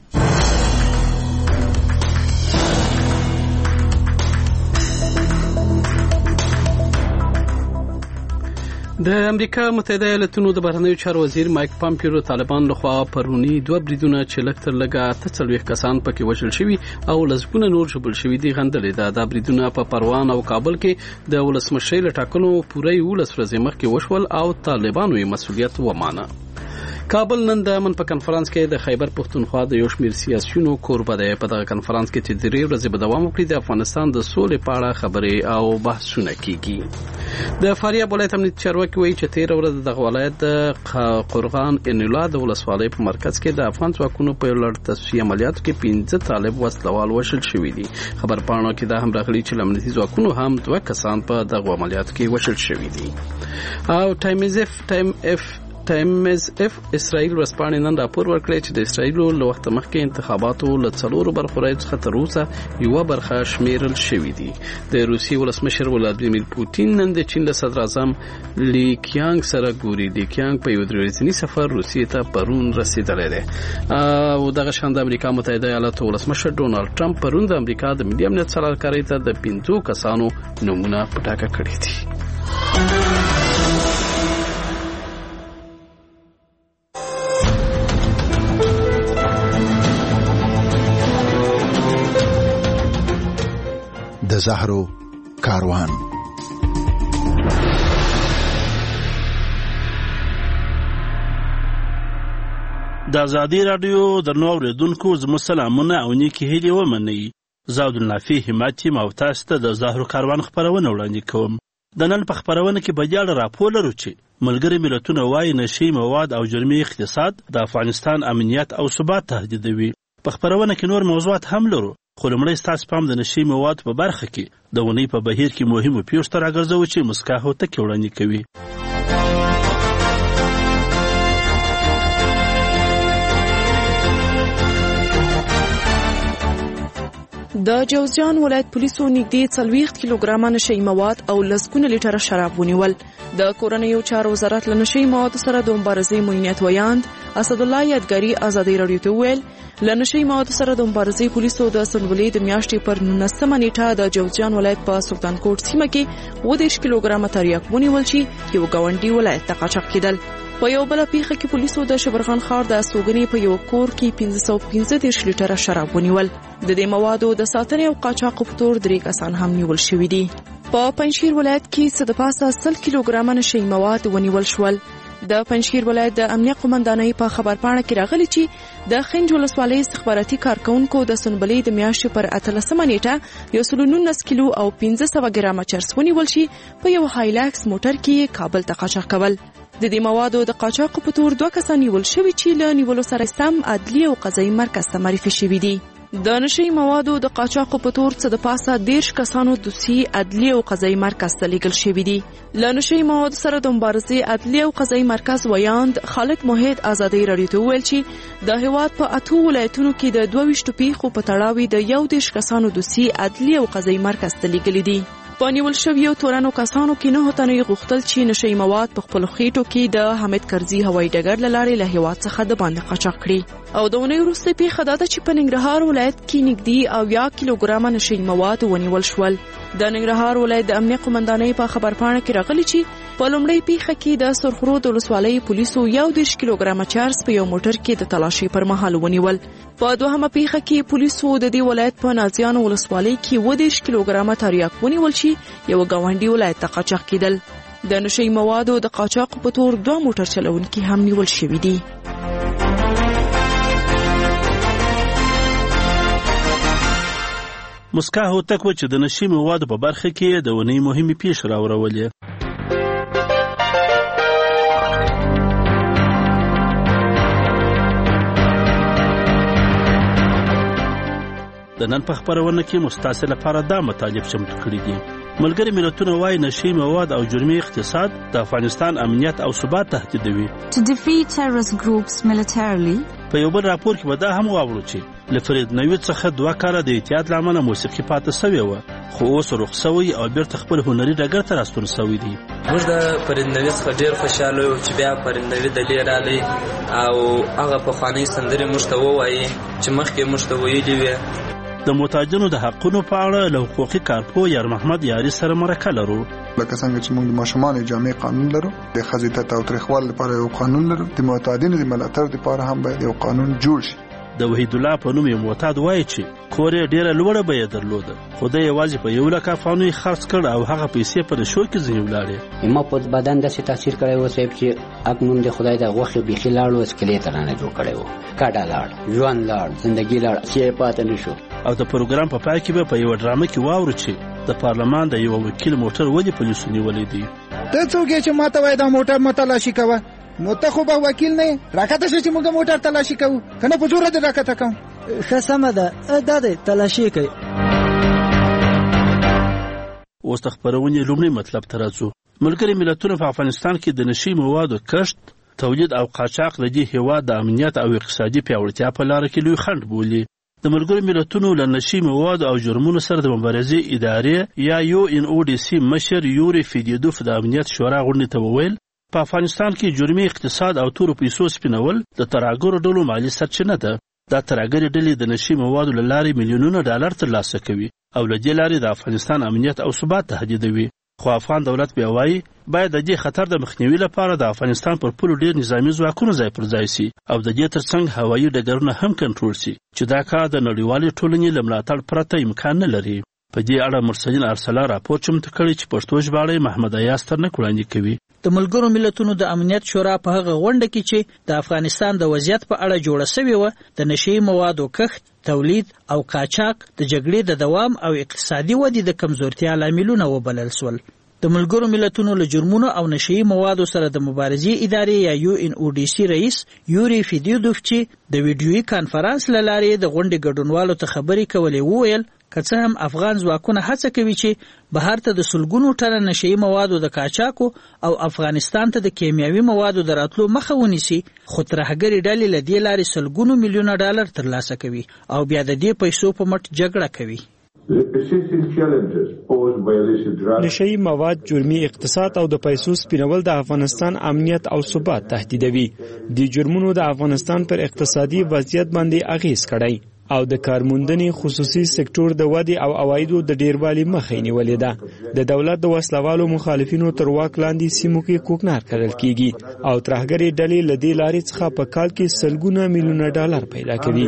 د امریکا متحده ایالاتونو د بهرنیو چارو وزیر مایک پامپیو طالبان لخوا پرونی دوه بریدونه چې لکتر لګا تڅلويخ کسان پکې وژل شوي او لزګونه نور ژوبل شوي دي غندلې دا بریدونه په پروان او کابل کې د ولسمشر لټاکلو پوره 11 ورځې مخکې وشول او طالبانو یې مسؤلیت ومانه. کابل نن د امن په کنفرانس کې د خیبر پښتونخوا د یو شمېر سیاسيونو کوربه دی. په دغه کنفرانس کې چې 3 ورځې به دوام وکړي د افغانستان د سولې په اړه خبرې او بحثونه کیږي. د فاریاب ولایت امنیت چارواکي وایي چې 13 ورځې د ولایت د قرغان انیلا د ولسوالۍ په مرکز کې د افغان ځواکونو په لړ تصفیه عملیاتو کې 15 طالب وسلوال وشل شوي دي. خبر پاڼو کې دا هم راغلي چې امنیتي ځواکونو هم 2 کسان په دغه عملیاتو کې وشل شوي دي. او ټایمز اف اسرائیل ورسپانې نن راپور ورکړی چې د اسرائیل له وخت مخکې انتخاباتو له 4 برخو څخه تر اوسه یو برخه شمیرل شوې دي. د روسي ولسمشر ولادیمیر پوتین نن د چین له صدر اعظم لی کیانګ سره ګوري. لی کیانګ په یو ورځنی سفر روسیې ته پرون رسیدلی دی. او دغه شان د امریکا متحده ایالاتو ولسمشر ډونالد ټرمپ پرون د امریکا د ملي امنیت سلاکارۍ ته د 5 کسانو نمونه پټاکه کړې دي. د زهرو کاروان. د ازادي رادیو درنو اوریدونکو زموږ سلامونه او نیکی هیلې ومنئ. زه عبدالنافع همت یم او تاسو ته د زهرو کاروان خبرونه وړاندې کوم. د نن په خبرونه کې به یاد راپور لرو چې ملګري ملتونه وايي نشي مواد او جرمي اقتصاد د افغانستان امنیت او ثبات تهدیدوي. په خبرونه کې نور موضوعات هم لرو. خو لمړی ستاسو پام د نشي مواد په برخه کې د ونې په بهیر کې مهمو پیښو ته راګرځوو چې مسکا هوتکې وړاندې کوي. د جوزجان ولایت پولیسو نږدې 40 کیلوګرامه نشي مواد او لسګونه لیټره شراب ونیول. د کورنیو چارو وزارت له نشي مواد سره د مبارزې معینیت ویاند اسد الله یادګاری ازادي رادیو ته ویل له نشي مواد سره د مبارزې پولیسو د سنبلې د میاشتې پر 19 نیټه د جوزجان ولایت په سلطان کوټ سیمه کې 20 کیلوګرامه تریاک ونیول چې یو گاونډي ولایت ته قاچاق کېدل. په یو بل پیښه کې پولیسو د شبرغان ښار د سوګنې په یو کور کې 515 لیټره شراب ونیول. د دې موادو د ساتنې او قاچاق په تور 3 کسان هم نیول شوي دي. په پنځشیر ولایت کې څه د پاسه 100 کیلوګرامه نشي مواد ونیول شول. د پنځشیر ولایت د امنیت قومندانۍ په خبرپاڼه کې راغلي چې د خنج ولسوالۍ استخباراتي کارکونکو د سنبلې د میاشتې پر 18 نیټه 119 کیلو او 1500 ګرامه چرس ونیول شي په یو هایلاکس موټر کې کابل ته قاچاق کول. د دې موادو د قاچاق په تور 2 کسان نیول شوي چې له نیولو سره سم عدلي او قضایي مرکز ته معرفي شوي دي. د نشي موادو د قاچاق په تور څه د پاسه 10 کسانو دوسیې عدلي او قضایي مرکز ته لیږل شوي دي. له نشي موادو سره د مبارزې عدلي او قضایي مرکز ویاند خالد موحد ازادي رادیو ته ویل چې د هیواد په 8 ولایتونو کې د 22 پیښو په تړاو د 11 کسانو دوسیې عدلي او قضایي مرکز ته لیږلي دي. په نیول شویو تورنو کسانو کې 9 تنه غوښتل چې نشئی مواد په خپل خېټو کې د حامد کرزي هوایي ډګر لارې له هیواد څخه د باندې قاچاق کړي او د ونې وروسته پیښه ده چې په ننګرهار ولایت کې نږدې 10 کیلوګرام نشئی مواد ونیول شول. د ننګرهار ولایت د امنیت قومندانۍ په خبرپاڼه کې راغلي چې په لومړۍ پیښه کې د سرخرود ولسوالۍ پولیسو 10 کیلوګرام چارس په یو موټر کې د تلاشي پر مهال ونیول. په دوهمه پیښه کې پولیسو د دې ولایت په نازیان ولسوالۍ کې 10 کیلوګرام تریاک ونیول چې یو گاونډي ولایت ته قاچاق کېدل. د نشئی موادو د قاچاق په تور 2 موټر چلونکي هم نیول شوي دي. مسکا هوتک و چې د نشئی موادو په برخه کې د ونې مهمې پیښې راوړولې. د نن په خبرونه کې مستاسل لپاره دا مطالب چمتو کړی دي. ملګری ملتونه وايي نشئی مواد او جرمي اقتصاد د افغانستان امنیت او ثبات تهدیدوي. To defeat terrorist groups militarily. په یو بل راپور کې به دا هم واورو چې لفرید نوید څخه 2 کاله د احتیاط لامل موسیقي پاتې شوی و خو اوس رخصوي او بیرته خپل هنري ډګر ته راستون شوی دی. موږ د فرید نوید څخه ډیر خوشاله یو چې بیا فرید نوید د لیرالي او هغه په خواني سندري مشتوي وایي چې مخکې مشتوي دی وي. د متاجرو د حقونو په اړه له حقوقي کارپو یار محمد یاري سره مرکه لرو. لکه څنګه چې موږ د ماشومانو جامع قانون لرو، د ښځې ته تاوتریخوالي لپاره یو قانون لرو، د معتادینو د ملاتړ لپاره هم باید یو قانون جوړ شي. د وحید الله په نوم یو معتاد وایي چې کور یې ډیره لوړه بیه درلوده خو د یوازې په 1 لک افغانۍ خرڅ کړ او هغه پیسې په نشو کې ځنې ولاړې. ما په بدن داسې تاثیر کړی و صاحب چې اګمون د خدای د غوښې بیخي لاړ و اسکلیت رانه جوړ کړی و. کاډه لاړ، ژوند لاړ، زندګي لاړ، څه پاتې نشو. او د پروګرام په پای کې به په یو ډرامه کې واورو چې د پارلمان د یو وکیل موټر ولې پولیسو نیولې دي. ته څوک چې ماته وای دا موټر متلاشي کوه نو ته خو به وکیل نه راکته شې چې موږ موټر تلاشي کوو کنه په زور دې راکته کوم. خسمه ده دا دې تلاشي کوي. اوس د خبرونې لومړی مطلب ته راځو. ملګری ملتونه په افغانستان کې د نشئی موادو کښت، تولید او قاچاق د دې هیواد د امنیت او اقتصادي پیاوړتیا په لار کې لوی خنډ بولي. د ملګرو ملتونو له نشئی موادو او جرمونو سره د مبارزې ادارې یا UNODC مشر یوري فیدیدوف د امنیت شورا غونډې ته وویل په افغانستان کې جرمي اقتصاد او تورو پیسو سپینول د ترهګرو ډلو مالي سرچینه ده. دا ترهګرې ډلې د نشئی موادو له لارې میلیونونه ډالر ترلاسه کوي او له دې لارې د افغانستان امنیت او ثبات تهدیدوي. خو افغان دولت بیا وایي باید د دې خطر د مخنیوي لپاره د افغانستان پر پولو ډیر نظامی ځواکونه ځای پر ځای شي او د دې ترڅنګ هوایي ډګرونه هم کنټرول شي چې دا کار د نړیوالې ټولنې له ملاتړ پرته امکان نه لري. په دې اړه مرسلین ارسلا راپور چمتو کړی چې پښتو ژباړه محمد ایاز ترنک وړاندې کوي. د ملګرو ملتونو د امنیت شورا په هغه غونډه کې چې د افغانستان د وضعیت په اړه جوړه شوې و د نشئی موادو کښت، تولید او قاچاق د جګړې د دوام او اقتصادي ودې د کمزورتیا لاملونه وبلل شول. د ملګرو ملتونو له جرمونو او نشئی موادو سره د مبارزې ادارې یا UNODC رئیس یوري فیدیدوف چې د ویډیویي کانفرنس له لارې د غونډې ګډونوالو ته خبرې کولې وویل که څه هم افغان ځواکونه هڅه کوي چې بهر ته د سلګونو ټنه نشئی موادو د قاچاقو او افغانستان ته د کیمیاوي موادو د راتلو مخه ونیسي خو ترهګرې ډلې له دې لارې سلګونو میلیونه ډالر ترلاسه کوي او بیا د دې پیسو په مټ جګړه کوي. نشئی مواد، جرمي اقتصاد او د پیسو سپینول د افغانستان امنیت او ثبات تهدیدوي. د جرمونو د افغانستان پر اقتصادي وضعیت باندې اغیز کړی او د کارموندنې خصوصي سکتور د ودې او عوایدو د ډیروالي مخه نیولې ده. د دولت د وسلوالو مخالفینو تر واک لاندې سیمو کې کوکنار کړل کیږي او ترهګرې ډلې له دې لارې څخه په کال کې سلګونه میلیونه ډالر پیدا کوي.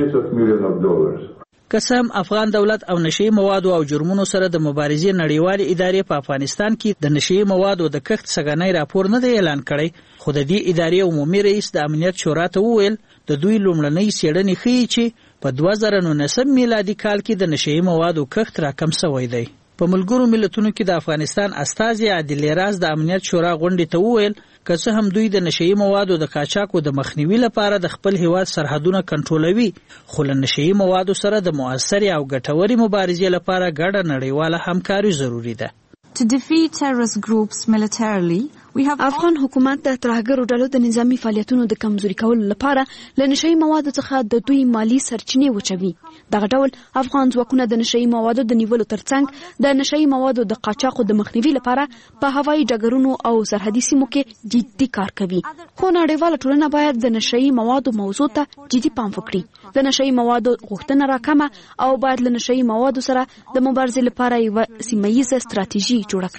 قسم افغان دولت او نشئی موادو او جرمونو سره د مبارزې نړیوالې ادارې په افغانستان کې د نشئی موادو د کښت څګنۍ راپور نه دی اعلان کړی خو د دې ادارې عمومي رئیس د امنیت شورا ته وویل د دوی لومړنۍ څېړنې ښیي چې په 2019 میلادي کال کې د نشئی موادو کښت راکم شوی دی. په ملګرو ملتونو کې د افغانستان استازي عادل راز د امنیت شورا غونډې ته وویل که څه هم دوی د نشئی موادو د قاچاقو د مخنیوي لپاره د خپل هیواد سرحدونه کنټرولوي خو له نشئی موادو سره د مؤثرې او ګټورې مبارزې لپاره ګډه نړیواله همکاري ضروری ده. To defeat terrorist groups militarily, افغان حکومت د ترهګرو ډلو د نظامی فعالیتونو د کمزوري کولو لپاره له نشئی موادو څخه د دوی مالی سرچینې وچوي. دغه ډول افغان ځواکونه د نشئی موادو د نیولو ترڅنګ د نشئی موادو د قاچاقو د مخنیوي لپاره په هوایي ډګرونو او سرحدي سیمو کې جدي کار کوي. خو نړیواله ټولنه باید د نشئی موادو موضوع ته جدي پام وکړي. د نشئی موادو غوښتنه راکمه او باید له نشئی موادو سره د مبارزې لپاره یو سیمه‌ییزه ستراتیژي جوړه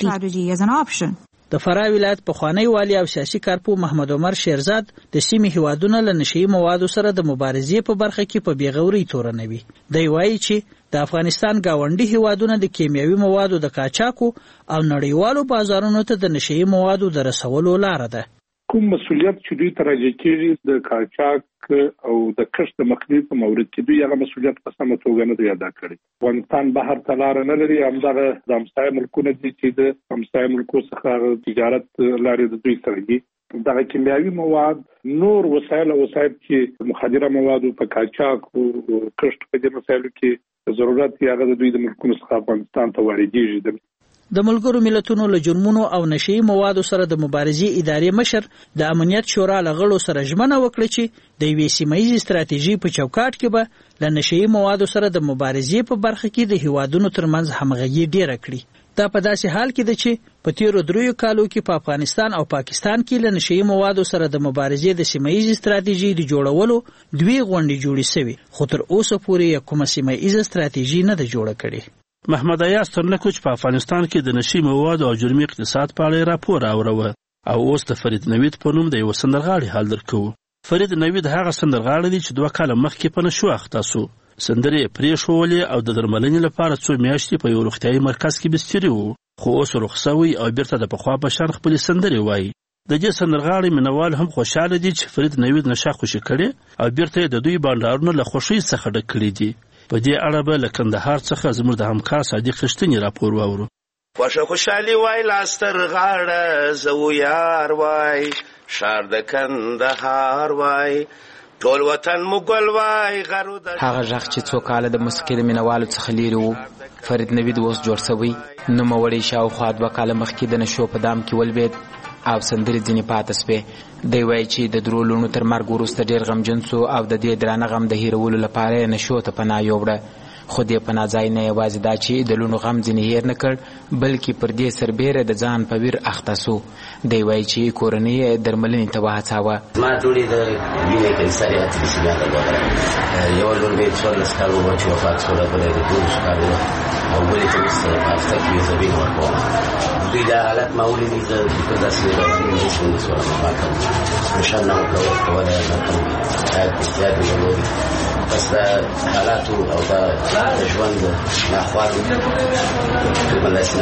کړي. د فراه ولایت پخوانی والی او سیاسي کارپو محمد عمر شیرزاد د سیمې هیوادونو له نشئی موادو سره د مبارزې په برخه کې په بیغوري تورنوي. دی وایي چې د افغانستان گاونډي هیوادونه د کیمیاوي موادو د قاچاقو او نړیوالو بازارونو ته د نشئی موادو د رسولو لاره ده. کوم مسولیت چې دوی ته راجع کېږي د قاچاق او د کښت د مخنیوي په مورد کې دوی هغه مسولیت په سمه توګه نه دی ادا کړی. افغانستان بهر ته لاره نه لري، همدغه د همسایه ملکونه دي چې د همسایه ملکو څخه تجارت لارې د دوی سره دي. دغه کیمیاوي مواد نور وسایل چې مخدره موادو په قاچاق او کښت په دې مسایلو کې ضرورت یې هغه د دوی د ملکونو څخه افغانستان ته واردېږي. د ملګرو ملتونو له جرمونو او نشئی موادو سره د مبارزې ادارې مشر د امنیت شورا له غړو سره ژمنه وکړه چې د یوې سیمه‌ییزې ستراتیژي په چوکاټ کې به له نشئی موادو سره د مبارزې په برخه کې د هیوادونو ترمنځ همغږي ډیره کړي. دا په داسې حال کې ده چې په تیرو 3 کالو کې په افغانستان او پاکستان کې له نشئی موادو سره د مبارزې د سیمه‌ییزې ستراتیژي د جوړولو 2 غونډې جوړې شوې، خو تر اوسه پورې کومه سیمه‌ییزه ستراتیژي نه ده جوړه کړې. محمد ایاز ترنکوچ په افغانستان کې د نشئی موادو او جرمي اقتصاد په اړه راپور اوروه او اوس د فرید نوید په نوم د یو سندرغاړي حال درکو. فرید نوید هغه سندرغاړی دی چې 2 کاله مخکې په نشو اخته شو. سندرې پرېښولې او د درملنې لپاره 2 میاشتې په یو روغتیايي مرکز کې بستري وو، خو اوس رخصوي او بیرته د پخوا په شان خپلې سندرې وایي. د دې سندرغاړي مینوال هم خوشاله دي چې فرید نوید نشه خوشي کړي او بیرته د دوی بانډارونه له خوشي څخه ډک کړي دي. په دې اړه به له کندهار څخه زموږ د همکار صادق رښتینی راپور واورو. خوشحالي وای لاستر غاړه زو یار وای شار د کندهار وای ټول وطن مغول وای غرو د هغه ځخ چې 2 کاله د موسیقي د مینوالو څخه لري وو. فرید نوید اوس جوړ شوی، نو موري شاوخوا 2 کاله مخکې د نشو په دام کې ولوید او سندرې ځینې پاتې سوې. دی وایي چې د درو لوڼو تر مرګ وروسته ډېر غمجن سو او د دې درانه غم د هیرولو لپاره یې نشو ته پناه یووړه. خو دې پناه ځای نه یوازې دا چې د لوڼو غم ځینې هیر نه کړ، بلکې پر دې سربیره د ځان په ویر اخته سو. دی وایي چې کورنۍ یې درملنې ته وهڅاوه. ما ټولې د وینې کینسر یا تیسیا درلوده. یو لور مې 14 کال وه چې وفات شوله، بله یې د 12 کال وه او بلې ته مې په هفته کې زبین ورکوم. دوی دا حالت ما ولیدې، زه په داسې رواني هېڅ ونسوله ما کوم نشان نه ورکوه کولی نه کوم حیات احتیاط مې درلودې. بس د حالاتو او د ژوند ناخوالو کومه داسې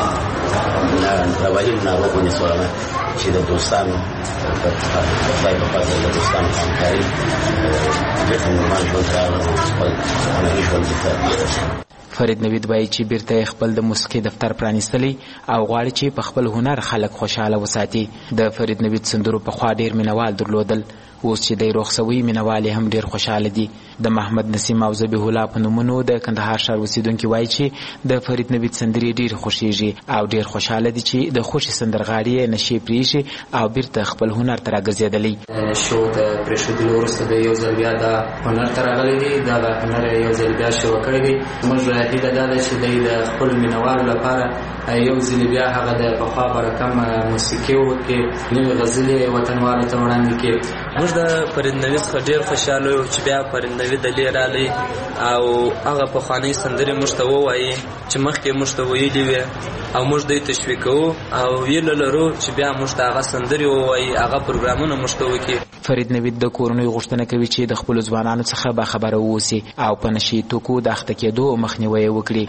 رواني ناروغ ونیسوله چې د دوستانو په خدای په فضل د دوستانو په همکاري بېرته نورمال ژوند راغلم او خپل هنري ژوند بېرته. فرید نوید وایي چې بیرته خپل د موسیقي دفتر پرانیستلی او غواړي چې په خپل هنر خلک خوشحاله وساتي. د فرید نوید سندرو پخوا ډېر مینوال درلودل، اوس چې دی روغ شوی مینوال هم ډېر خوشحاله دي. د محمد نسیم او ذبیح الله په نومونو د کندهار ښار اوسیدونکي وایي چې د فرید نوید سندرې ډېر خوښیږي او ډېر خوشحاله دي چې د خوشي سندرغاړي یې نشي پرېښي او بیرته خپل هنر ته راګرځېدلی. شو د پرېښودلو وروسته د یو ځل بیا د هنر ته راغلی دی، دا د هنر یو ځل بیا شروع کړی دی. زموږ هیله دا ده چې دی د خپل مینوالو لپاره یو ځل بیا هغه د پخوا په رقم موسیقي وکړي، نوې غزلې وطنوالو ته وړاندې کړي. موږ د فرید نوید څخه ډېر خوشحاله یو چې بیا فرید نوید دلې رالی او هغه پخوانۍ سندرې موږ ته ووایي چې مخکې موږ ته ویلې وې او موږ دوی تشویق کوو او هیله لرو چې بیا موږ ته هغه سندرې ووایي، هغه پروګرامونه موږ ته وکړي. فرید نوید د کورنۍ غوښتنه کوي چې د خپلو ځوانانو څخه باخبره واوسي او په نشي توکو د اخته کېدو مخنیوی یې وکړي.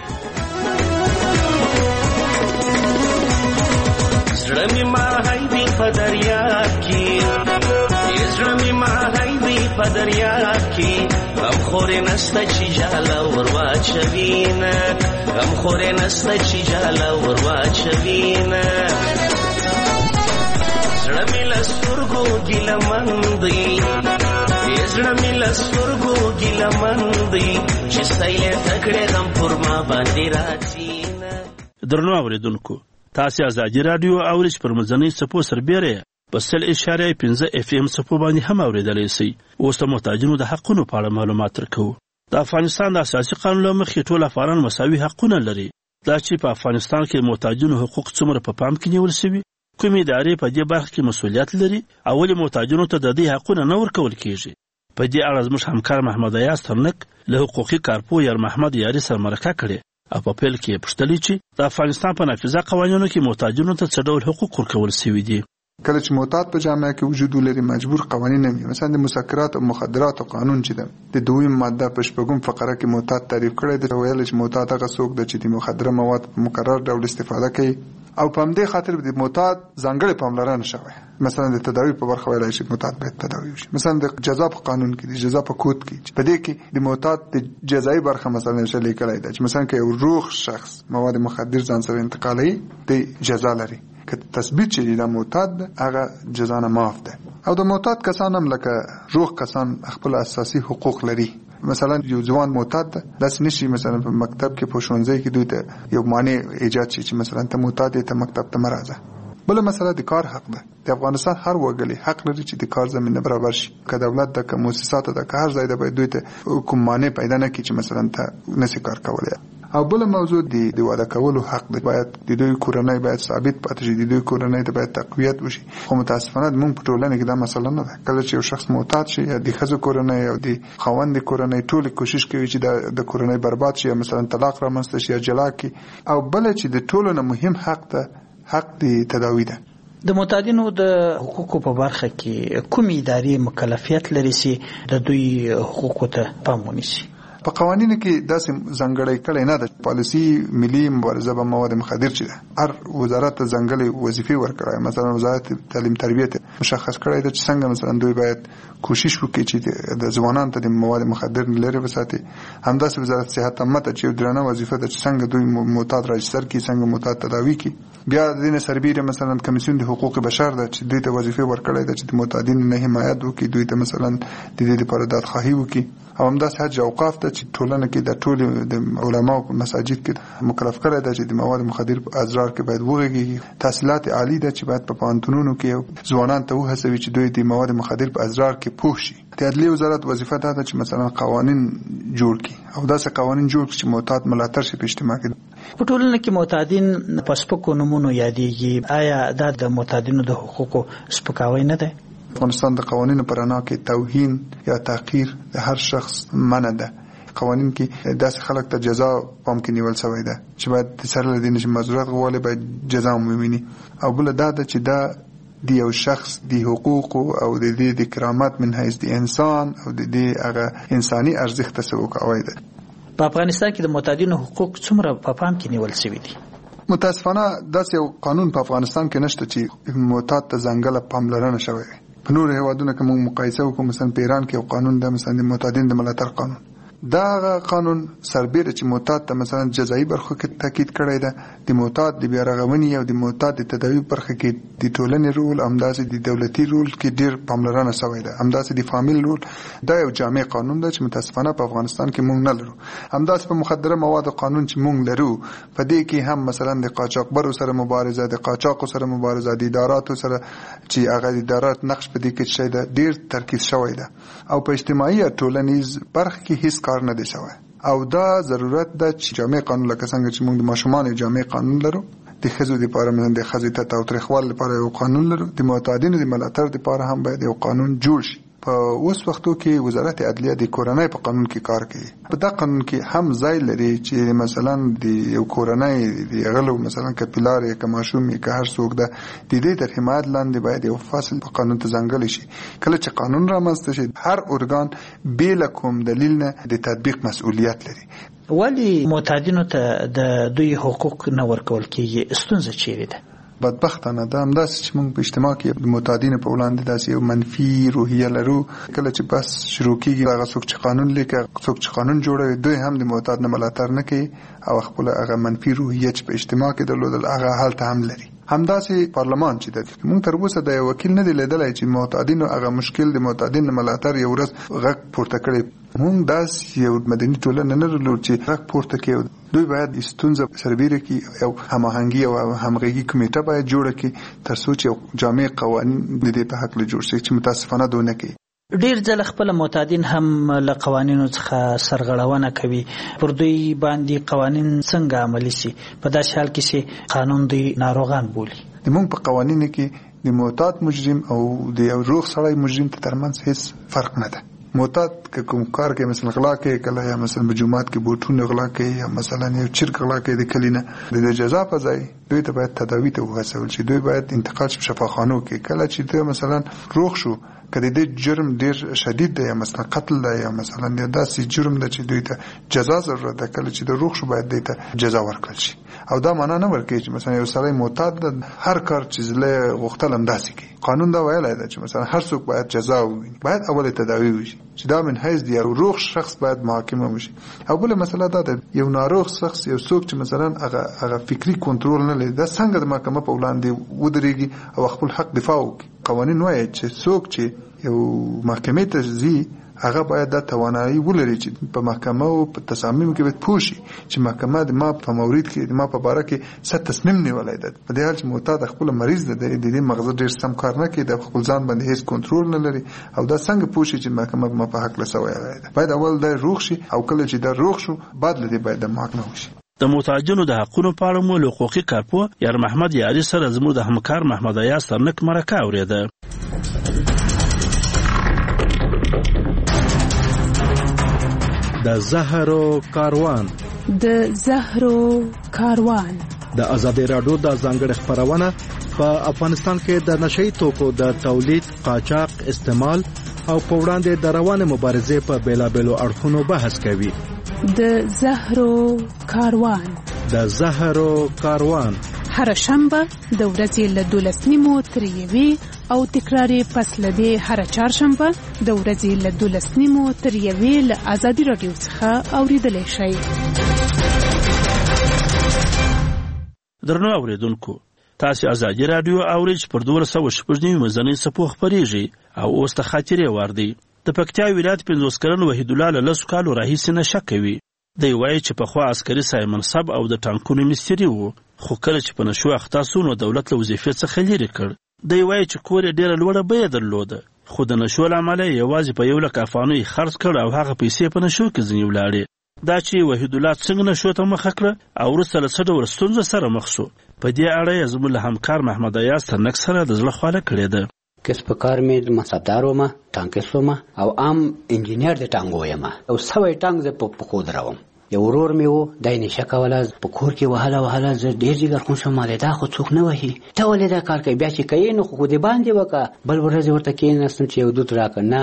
زړه مې ماهی وي په دریاب کې، زړه مې ماهی وي په دریاب کې، غمخورې نسته چې جاله ور واچوینه، غمخورې نسته چې جاله ور واچوینه. زړه مې له سترګو ګیلمن دی، زړه مې له سترګو ګیلمن دی، چې سیل تکړې غم پر ما باندې راځینه. درنو اوریدونکو، تاسو ازادي رادیو اورئ پر مزنی سپو سربېره په 100.5 FM سپو باندې هم اوریدلای شئ. اوس د محتاجینو د حقونو په اړه معلومات ورکو. د افغانستان د اساسي قانون له مخې ټول افغانان مساوي حقونه لري. دا چې په افغانستان کې محتاجینو حقوق څومره په پام کې نیول شوي، کومې ادارې په دې برخه کې مسؤلیت لري او ولې محتاجینو ته د دې حقونه نه ورکول کیږي. په دې اړه زموږ همکار محمد ایاز ترنک له حقوقي کارپو یار محمد یاري سره مرکه کړې او په پیل کې پوښتنه چې د افغانستان په نافذه قوانینو کې محتاجینو ته څه ډول حقوق ورکول شوي دي. کله چې معتاد په جامعه کې وجود ولري مجبور قوانین هم مثلا د مسکرات او مخدرات قانون چې د دویم ماده په شپږم فقره کې معتاد تعریف کړی دی، ویل چې معتاد هغه څوک دی چې د مخدره مواد په مکرر ډول استفاده کوي او په همدې خاطر د معتاد ځانګړې پاملرنه شوی. مثلا د تداوی په برخه ویلای شي معتاد باید تداوی شي. مثلا د جزا په قانون کې د جزا په کود کې په دې کې د معتاد د جزایي برخه مثلا شلې کړی دی چې مثلا کې یو روغ شخص مواد مخدر ځان سره انتقالوي د جزا لري، که تثبیت شي د معتاد هغه جزا نه معاف ده. او د معتاد کسان هم لکه روغ کسان خپل اساسي حقوق لري. مثلا یو ځوان معتاد ده، داسې نشي مثلا په مکتب کې په ښوونځي کې دوی ته یو معنی ایجاد شي چې مثلا ته معتاد ته مکتب ته مه راځه. بله مسله د کار حق ده. د افغانستان هر وګړي حق لري چې د کار زمینه برابر شي. که دولت ده، که مؤسسات ده، که هر ځای ده، باید دوی ته کوم معنی پیدا نه کړي چې مثلا ته نشي کار کولی. او بل موضوع د واده کولو حق دی. باید د دوی کورنۍ باید ثابت پاتې شي، د دوی کورنۍ ته باید تقویت وشي. خو متاسفانه موږ په ټولنه کې دا مسله نه ده. کله چې یو شخص معتاد شي یا د ښځو کورنۍ او د خاوند کورنۍ ټول کوشش کوي چې د کورنۍ برباد شي یا مثلا طلاق رامنځته شي یا جلا کړي. او بل چې د ټولو نه مهم حق ده، حق د تداوی ده. د معتادینو د حقوقو په برخه کې کومې ادارې مکلفیت لري چې د دوی حقوقو ته پام ونیسي؟ په قوانینو کې داسې ځانګړی کړی نه ده. پالیسي ملي مبارزه به مواد مخدر چې ده هر وزارت ته ځانګړې وظیفې ورکړی. مثلا وزارت تعلیم تربیت مشخص کړی ده چې څنګه مثلا دوی باید کوشش وکړي چې د ځوانانو ته د مواد مخدر لرې وساتي. همداسې وزارت صحت عامه ته چې یو درنه وظیفه ده چې څنګه دوی معتاد راجستر کړي، څنګه معتاد تداوي کړي. بیا د دې نه سربیره مثلا کمیسیون د حقوق بشر ده چې دوی ته وظیفه ورکړی ده چې د معتادینو نه حمایت وکړي، دوی ته مثلا د دې لپاره دادخواهي وکړي. او همداسې حج اوقاف ته چې ټولنه کې د ټول د علماو په مساجد کې مکلف کړی ده چې د مواد مخدر په ازرار کې باید وغږیږي. تحصیلات عالی ده چې باید په پوهنتونونو کې ځوانان ته وهڅوي چې دوی د مواد مخدر په ازرار کې پوه شي. د عدلیې وزارت وظیفه ده چې مثلا قوانین جوړ کړي او داسې قوانین جوړ کړي چې معتاد ملاتړ شي په اجتماع کې. په ټولنه کې معتادین په سپکو نومونو یادېږي. آیا دا د معتادینو د حقوقو سپکاوی نه دی؟ افغانستان د قوانینو په رڼا کې توهین یا تحقیر د هر شخص منع ده. قوانین کې داسې خلک ته جزا پام کې نیول شوی ده چې باید د سره له دې نه چې معذورات غواړي باید جزا ومومي. او بل دا ده چې دا د یو شخص د حقوق او د دې د کرامت من حیث د انسان او د دې هغه انساني ارزښت ته سوکاوی ده. په افغانستان کې د معتادینو حقوق څومره په پام کې نیول شوي دي؟ متاسفانه داسې یو قانون په افغانستان کې نشته چې معتاد ته ځانګړې پاملرنه شوی وي. په نورو هیوادونو کې موږ مقایسه وکړو، مثلا په ایران کې یو قانون ده، مثلا د معتادین د ملاتړ قانون. دا قانون سربیره چې معتاد ته مثلا جزایي برخو کې تاکید کړی ده. د معتاد د بیا رغونې او د معتاد د تداوی برخه کې د ټولنې رول، همداسې د دولتي رول کې ډېر پاملرنه شوی ده. همداسې د فامیل رول. دا یو جامع قانون ده چې متاسفانه په افغانستان کې موږ نه لرو. همداسې په مخدره موادو قانون چې موږ لرو په دې کې هم مثلا د قاچاقبرو سره مبارزه، د قاچاقو سره مبارزه، د اداراتو سره چې هغه د ادارات نقش په دې کې شي ده ډېر ترکیز شوی ده. او په اجتماعي او ټولنیز برخه کې هیڅ کار نه دی شوی. او دا ضرورت ده چې جامع قانون لکه څنګه چې موږ د ماشومانو جامع قانون لرو، د ښځو لپاره مثلا د ښځې ته تاوتریخوالي لپاره یو قانون لرو، د معتادینو د ملاتړ لپاره هم باید یو قانون جوړ شي. په اوس وختو کې وزارت عدلیه د کورنۍ په قانون کې کار کوي. په دا قانون کې هم ځای لري چې مثلا د یو کورنۍ د غلو مثلا کپیلار یا کماشوم یا هر څوک ده د دې تر حمایت لاندې باید یو فصل په قانون ته ځانګړی شي. کله چې قانون رامنځته شي هر ارګان بې له کوم دلیل نه د تطبیق مسؤلیت لري. ولی معتادینو ته د دوی حقوق نه ورکول کېږي؟ ستونزه چیرې ده؟ بدبختانه ده همداسې چې موږ په اجتماع کې د معتادینو په وړاندې داسې یو منفي روحیه لرو. کله چې بس شروع کېږي هغه څوک چې قانون لیکي، څوک چې قانون جوړوي، دوی هم د معتاد نه ملاتړ نه کوي او خپل هغه منفي روحیه چې په اجتماع کې درلودل هغه حالت هم لري. همداسې پارلمان چې د موږ تر اوسه د وکیل نه دی لیدلی چې معتادینو هغه مشکل د معتادین ملاتړ یو ورځ غږ پورته کړي. موږ داس یو مدني ټولنه نه لرو چې غږ پورته کړي. دوی باید ستونزه سربیره کړي او هماهنګي او همغږي کمیټه باید جوړه کړي تر څو چې جامع قوانین د دې په حق له جوړ شي چې متاسفانه دونه کوي. ډیر ځله خپل معتادین هم له قوانینو څخه سرغړونه کوي. پر دوی باندې قوانین څنګه عملي شي په داسې حال کې چې قانون دوی ناروغان بولي؟ موږ په قوانینو کې د معتاد مجرم او د یو روغ سړی مجرم ترمنځ هیڅ فرق نه ده. معتاد که کوم کار کوي مثلا غلا کوي کله یا مثلا بجومات کې بوټونه غلا کوي یا مثلا یو چرګ غلا کوي د کلینه د جزا په ځای دوی ته باید تداوی ته وهڅول شي. دوی باید انتقال شفاخانو کې کله چې دوی مثلا روغ شو کله د جرم ډیر شدید دی یا مثلا قتل دی یا مثلا داسې جرم دی چې دوی ته جزا ضرورت ده کله چې د روغ شو باید دوی ته جزا ورکړل شي. او دا معنا نه ورکوي چې مثلا یو سړی معتاد ده هر کار چې له غوښتل هم داسې کوي. قانون دا ویلی ده چې مثلا هر څوک باید جزا وویني، باید اول تداوی وشي چې دا من حیث دی یو روغ شخص باید محاکمه وشي. او بل مسله دا ده یو ناروغ شخص یو څوک چې مثلا هغه فکری کنټرول نه لري دا څنګه د محکمه په وړاندې ودرېږي او خپل حق دفاع وکړي. قوانین وایي چې څوک چې یو محکمې ته ځي هغه باید دا توانایي ولري چې په محکمه او په تصامیم کې باید پوه شي چې محکمه د ما په مورید کې د ما په باره کې څه تصمیم نیولی ده. په دې حال چې معتاد خپل مریض ده د دې مغز ډېر سم کار نه کوي، د خپل ځان باندې هیڅ کنټرول نه لري او دا څنګه پوه شي چې محکمه ما په حق له څه ویلی ده. باید اول دا روغ شي او کله چې دا روغ شو بعد له دې باید د محاکمه وشي. د معتادینو د حقونو په اړه مو له حقوقي کارپوه یار محمد یاري سره زموږ د همکار محمد ایاز سرنک مرکه اورېده. د زهرو کاروان د ازادي رادیو د ځانګړي خبرونه په افغانستان کې د نشئی توکو د تولید، قاچاق، استعمال او په وړاندې د روانه مبارزې په بیلابېلو اړخونو بحث کوي. د زهرو کاروان هر شنبه د ورځې له 12:30 تر 1 او تکراری پس لدې هر چهارشنبه د ورځې له 12:30 تر 1 له ازادي رادیو څخه اوریدلای شئ. درنو اوریدونکو، تاسو ازادي رادیو اورئ پر 290 مزنی سپو خبريږي او اوس ته خاطرې واردی. د پکتیا ولایت 50 کلن وحید الله له 10 کالو راهیسې نشه کوي. دی وایي چې پخوا عسکري صاحب منصب او د ټانکونو مستری وو، خو کله چې په نشو اخته سو نو دولت له وظیفې څخه لرې کړ. دی وایي چې کور یې ډېره لوړه بیه درلوده، خو د نشو له امله یوازې په 1 لک افغانۍ خرڅ کړ او هغه پیسې په نشو کې ځنې ولاړې. دا چې وحید الله څنګه نشو ته مخه کړه او وروسته له څه ډول ستونزو سره مخ شو، په دې اړه یې زموږ له همکار محمد ایاز سرنک سره د زړه خواله کړې ده. کسب کار مې مصدر وم، ټانکس وم او عام انجینر د ټانګو یم او سوي ټانګ زه په خود راوم. یو ورور مې وو دای نشه کوله په کور کې وهله زه ډېر جګر خون شم مالې دا خو څوک نه وهي ته ولې دا کار کوي بیا چې کوي نو خو دې باندې وکړه. بل ورځ ورته کېناستم چې یو دود راکړه، نه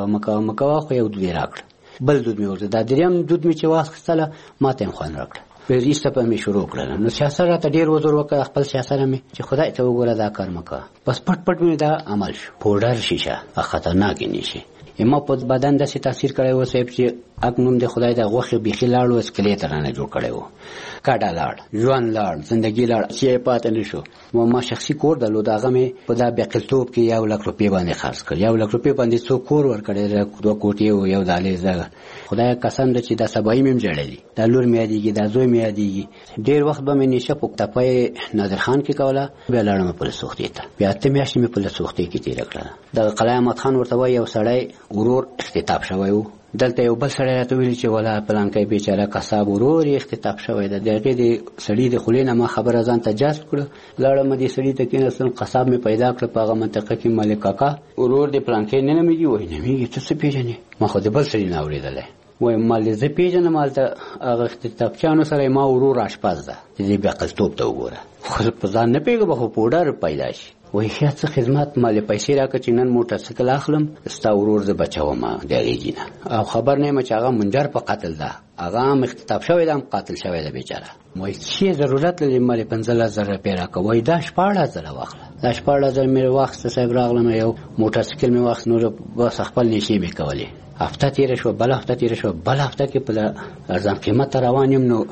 مکوه خو یو دود یې راکړه. بل دود مې ورته دا دریم دود مې چې واخیستله ماته یې خوند راکړه. ایسته په مې شروع کړل. نو سیاست راته ډېر وزور وکړ، خپل سیاست مې چې خدای ته وګوره دا کار مکه. بس پټ مې دا عمل شو. پوډر شیشه خطرناک نشي. ما په بدن داسې تاثیر کړی و چې اګنوم د خدای د غوښې بیخي لاړ و، اسکلیټ رانه جوړ کړی و. کاډه لاړ، ژوند لاړ، زندګي لاړ، چې پاتې نه شو. ما شخصي کور درلود، هغه مې په دا بیقلتوب کې 1 لک روپۍ باندې خرڅ کړ. 1 لک روپۍ باندې څو کور ورکړی، 2 کوټې او یو دهلیز. خدای قسم ده چې دا سبایي مې جوړېدي، دا لور مې یادېږي، دا زوی مې یادېږي. ډېر وخت به مې نشه په تپای نادر خان کې کوله، بیا لاړم پولیس سوختې ته. بیا 8 میاشتې مې پولیس سوختې کې تېره کړه. د قلعه احمد خان ورته وایي یو سړی ورور اختطاف شوی و. دلته یو بل سړی راته ویلي چې ولا پلانکی بیچاره قصاب ورور یې اختطاف شوی ده. د هغې د سړي د خولې نه ما خبره ځان ته جذب کړه. لاړم دې سړي ته کېناستم، قصاب مې پیدا کړه په هغه منطقه کې. ملک کاکا ورور د پلانکی نه نومېږي؟ وایي نومېږي. ته څه پېژنې؟ ما خو د بل سړي نه اورېدلی. وایم مالې زه پیژنم، هلته هغه اختطافچیانو سره ما ورور اشپز ده. د دې بیعقلتوب ته وګوره، خو په ځان نه پوهېږم خو پوډر پیدا شي. وایي ښه څه خدمت مالې پیسې راکړه چې نن موټرسایکل اخلم ستا ورور زه بچوم د هغې جینه. او خبر نه یم چې هغه منجر په قتل ده، هغه هم اختطاف شوی ده، هم قاتل شوی ده بیچاره. وایي څه ضرورت لري مالې 15,000 روپۍ راکړه؟ وایي دا 14,000 واخله. دا 14,000 مې واخیسته صاحب، راغلم یو موټرسایکل مې واخیست، نور بس خپل نشې مې کولې. هفته تېره شوه، بل هفته تېره شوه، بل هفته کې په ارزان قیمت ته روان یم. نو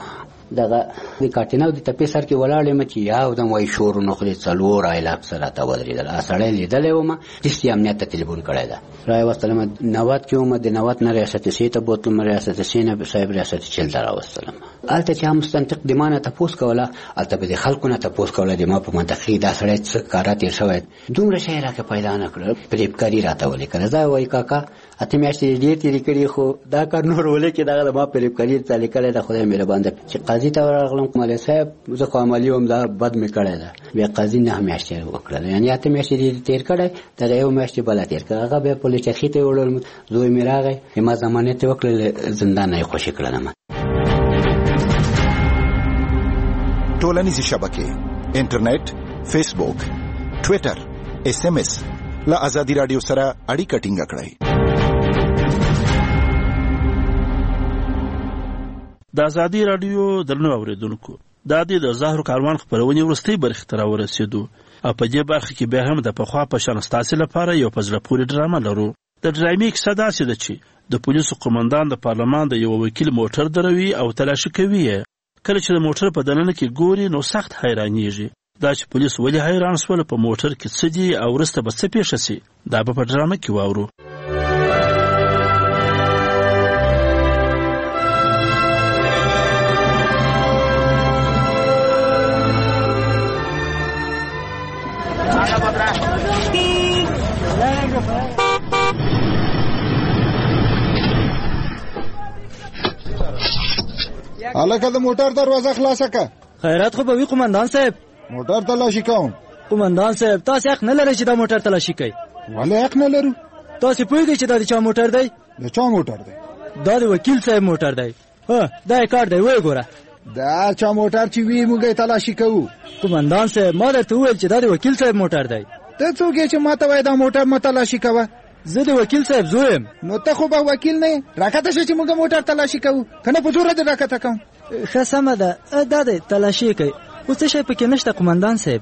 دغه د کاټینو د تپې سر کې ولاړې م چې یو دم وای شور نو خو 4 علاق سره تا ودرېدل سړی لیدلې و ما چې امنیت ته ټلیفون کړی دا راي وستلم 90 کې و ما د 90 نه ریاست سي ته بوتلم ریاست سي نه صاحب ریاست چل درا وستلم الته چې مستنطق د مانه تاسو کوله الته به خلکو نه تاسو کوله د ما په منطقي دا سړی څه کارات یې شوی دومره شی راکه پیدا نه کړ پریبکاری راته ولې کړه دا وای کاکا اته میاشتې دې تیری کړی خو دا کار نور ولې کې دا ما پریبکاری ته لیکل دا خدای مهربان ده چې قاضي ته ورغلم مولوی صاحب زه خو عملی هم دا بد می کړی دا بیا قاضي نه میاشتې وکړه یعنی اته میاشتې دې تیر کړی دا یو میاشتې بل تیر کړه هغه به پولیس چخیته وړل زوی می راغی ما ضمانت وکړل زندان نه خوشی کړم ټولنیزې شبکې انټرنیټ فیسبوک ټوئیټر SMS لا آزادی رادیو سره اړیکه ټینګه کړئ د آزادی رادیو درنو اوریدونکو دا د زهر کاروان خبرونه ورستي برخه تر ورسېدو او په دې برخه کې به هم د پخوا په شان ستاسو لپاره یو پزړه پوری ډرامه لرو د ډرامې کیسه دا چې د پولیسو قومندان د پارلمان د یو وکیل موټر دروي او تلاشي کوي کله چې د موټر په دننه کې ګوري نو سخت حیرانېږي دا چې پولیس ولې حیران شول په موټر کې څه دي او ورسته به څه پیښ شي دا به په ډرامه کې واورو الکه د موټر دروازه خلاصه که خیرات خو به وي قومندان صاحب موټر تلاشي کوم قومندان صاحب تاسو حق نه لرئ چې دا موټر تلاشي کوي ولې حق نه لرو تاسو پوهیږئ چې دا د چا موټر دی د چا موټر دی دا د وکیل صاحب موټر دی دا یې کار دی وای ګوره دا چا موټر چې وی موږ تلاشي کوو قومندان صاحب ما درته وویل چې دا د وکیل صاحب موټر دی ته څوک یې چې ماته وای دا موټر متلاشي کوه زه د وکیل صاحب زویم نو ته خو به وکیل نه راکته شې چې موږ موټر تلاشي کوو کنه په زور دې راکته کوم ښه سمه ده دا د تلاشي کوي اوس څه شی پکې نشته قومندان صاحب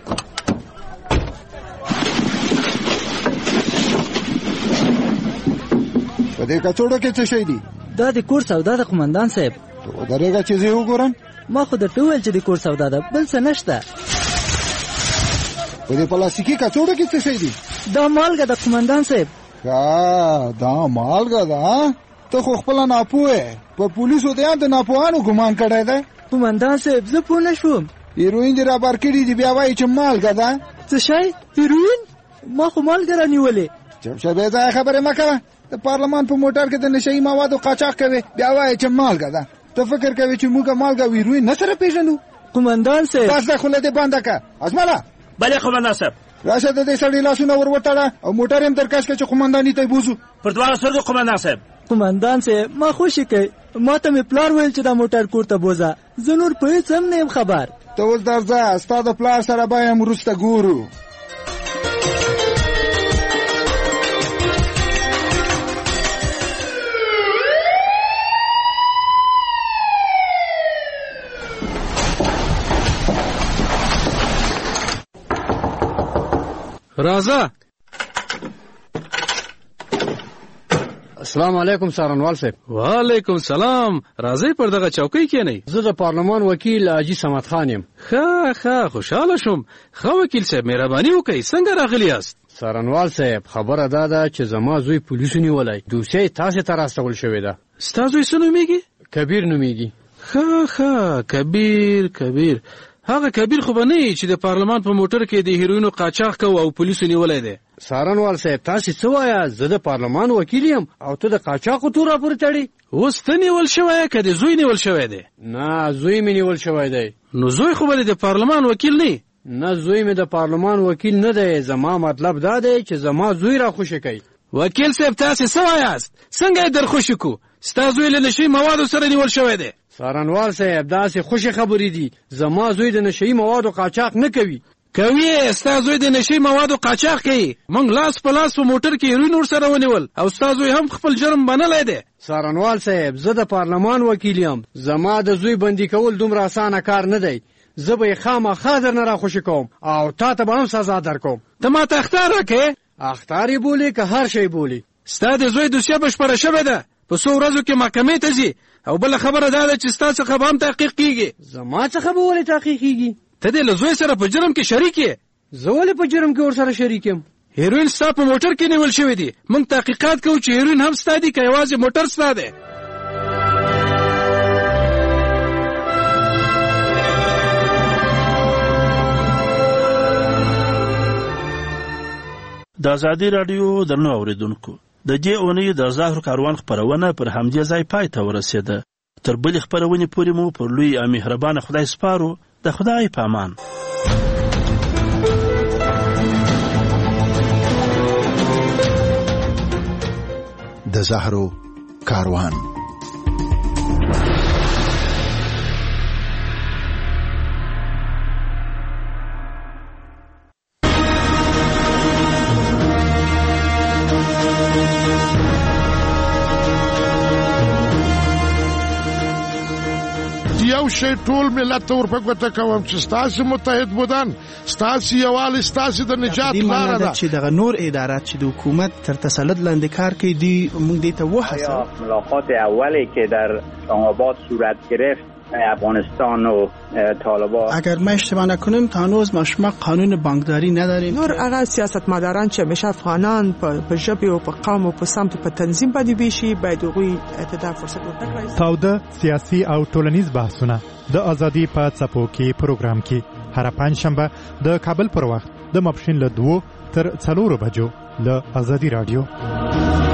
په دې کڅوړو کې څه شی دي دا د کور سودا ده قومندان صاحب ته درېږه چې زه وګورم ما خو درته وویل چې د کور سودا ده بل څه نشته په دې پلاستیکي کڅوړو کې څه شی دي دا مالګه ده قومندان صاحب دا مالګه ده ته خو خپل ناپوهه په پولیسو ته د ناپوهانو ګمان کړی دی قومندان صاحب زه پوه نه شوم هیروین دې رابر کړي دي بیا وایي چې مالګه ده څه شی هیروین ما خو مالګه رانیولې چپ شه بې ځایه خبرې مه کوه د پارلمان په موټر کې د نشهیي موادو قاچاق کوي بیا وایي چې مالګه ده ته فکر کوي چې موږ مالګه او هیروین نه سره پیژنو قومندان صاحب تاسو خوله دې بنده کړه اسماله بله قومندان صاحب راشه د دې سړي لاسونه ور وټاړه او موټر هم درکش کړه چې قومنداني ته بوزو پر دواړو سترګو قومندان صاحب قومندان صاحب ما خوشی کوي ما ته می پلار ویل چې دا موټر کور ته بوزه زه نور په هیڅ هم نه خبر ته اوس درځه ستا د پلار سره به هم وروسته ګورو راځه السلام علیکم سارنوال صاحب. وعلیکم سلام. راځي پر دغه چوکۍ کې نه. زه د پارلمان وکیل حاجی سمت خان یم. ښه خوشاله شوم. خو وکیل صاحب مهرباني وکړئ څنګه راغلی یاست؟ سارنوال صاحب خبره ده چې زما زوی پولیسو نیولای. دوسیه تاسو ته راستول شوې ده. ستا زوی څه نومیږي؟ کبیر نومیږي. ښه کبیر هغه کبیر خو بنئ چې د پارلمان په موټر کې د هیروینو قاچاق کو او پولیسو نیولای دي. سارنوال صاحب تاسو څه وایې؟ زه د پارلمان وکیل یم او ته د قاچاقو تور پورې تړي. اوس ته نیول شوی که د زوی نیول شوی دی؟ نه زوی مې نیول شوی دی. نو زوی خو به د پارلمان وکیل نه زوی مې د پارلمان وکیل نه دی. زما مطلب دا دی چې زما زوی را خوشی کوي. وکیل صاحب تاسو څه وایاست؟ څنګه در خوشی کو؟ ستا زوی له نشي موادو سره نیول شوی دی. سارنوال صاحب داسې خوشی خبرې دي. زما زوی د نشي موادو قاچاق نه کوي. ستا زوی د نشي موادو قاچاق کوي. موږ لاس په لاس په موټر کې هیروین ورسره ونیول او ستا زوی هم خپل جرم منلی دی. سارنوال صاحب زه د پارلمان وکیل یم. زما د زوی بندي کول دومره اسانه کار نه دی. زه به یې خامخا درنه را خوشي کوم او تا ته به هم سزا درکوم. ته ماته اخطار راکړې؟ اخطار یې بولي که هر شی بولي. ستا د زوی دوسیه بشپړه شوې ده. په څو ورځو کې محکمې ته ځي او بل خبره دا ده چې ستا څخه به هم تحقیق کیږي. زما څخه به ولې تحقیق کیږي؟ ته دې له زوی سره په جرم کې شریک یې. زه ولې په جرم کې ورسره شریک یم؟ هیروین ستا په موټر کې نیول شوی دی. موږ تحقیقات کوو چې هیروین هم ستا دی که یوازې موټر ستا دی. د ازادي راډیو درنو اوریدونکو، د دې اونۍ د ظاهر کاروان خپرونه پر همدې ځای پای ته ورسېده. تر بلې خپرونې پورې مو پر لوی او مهربانه خدای سپارو. د خدای په امان. د ظاهر کاروان. یو شی ټول ملت ته ورپګوته کوم چې ستاسو متحد بودن، ستاسو یووالی، ستاسو د نجات لاره ده. چې دغه نور ادارات چې د حکومت تر تسلط لاندې کار کوي دی موږ دې ته وهڅوو. ملاقات اولی که در آباد صورت گرفت افغانستان و طالبان، اگر ما اشتباه نکنیم تا هنوز ما قانون بانکداری نداریم. نور هغه سیاستمداران چې همیشه افغانان په ژبه او په قوم او په سمت په تنظیم باندې بيشي باید هغوی ته فرصت ورکړي. تاوده سیاسي او ټولنیز بحثونه د ازادي په څپو کې پروګرام کې هر پنځشنبه د کابل پر وخت د ماپښین له 2 تر 4 بجو له ازادي رادیو.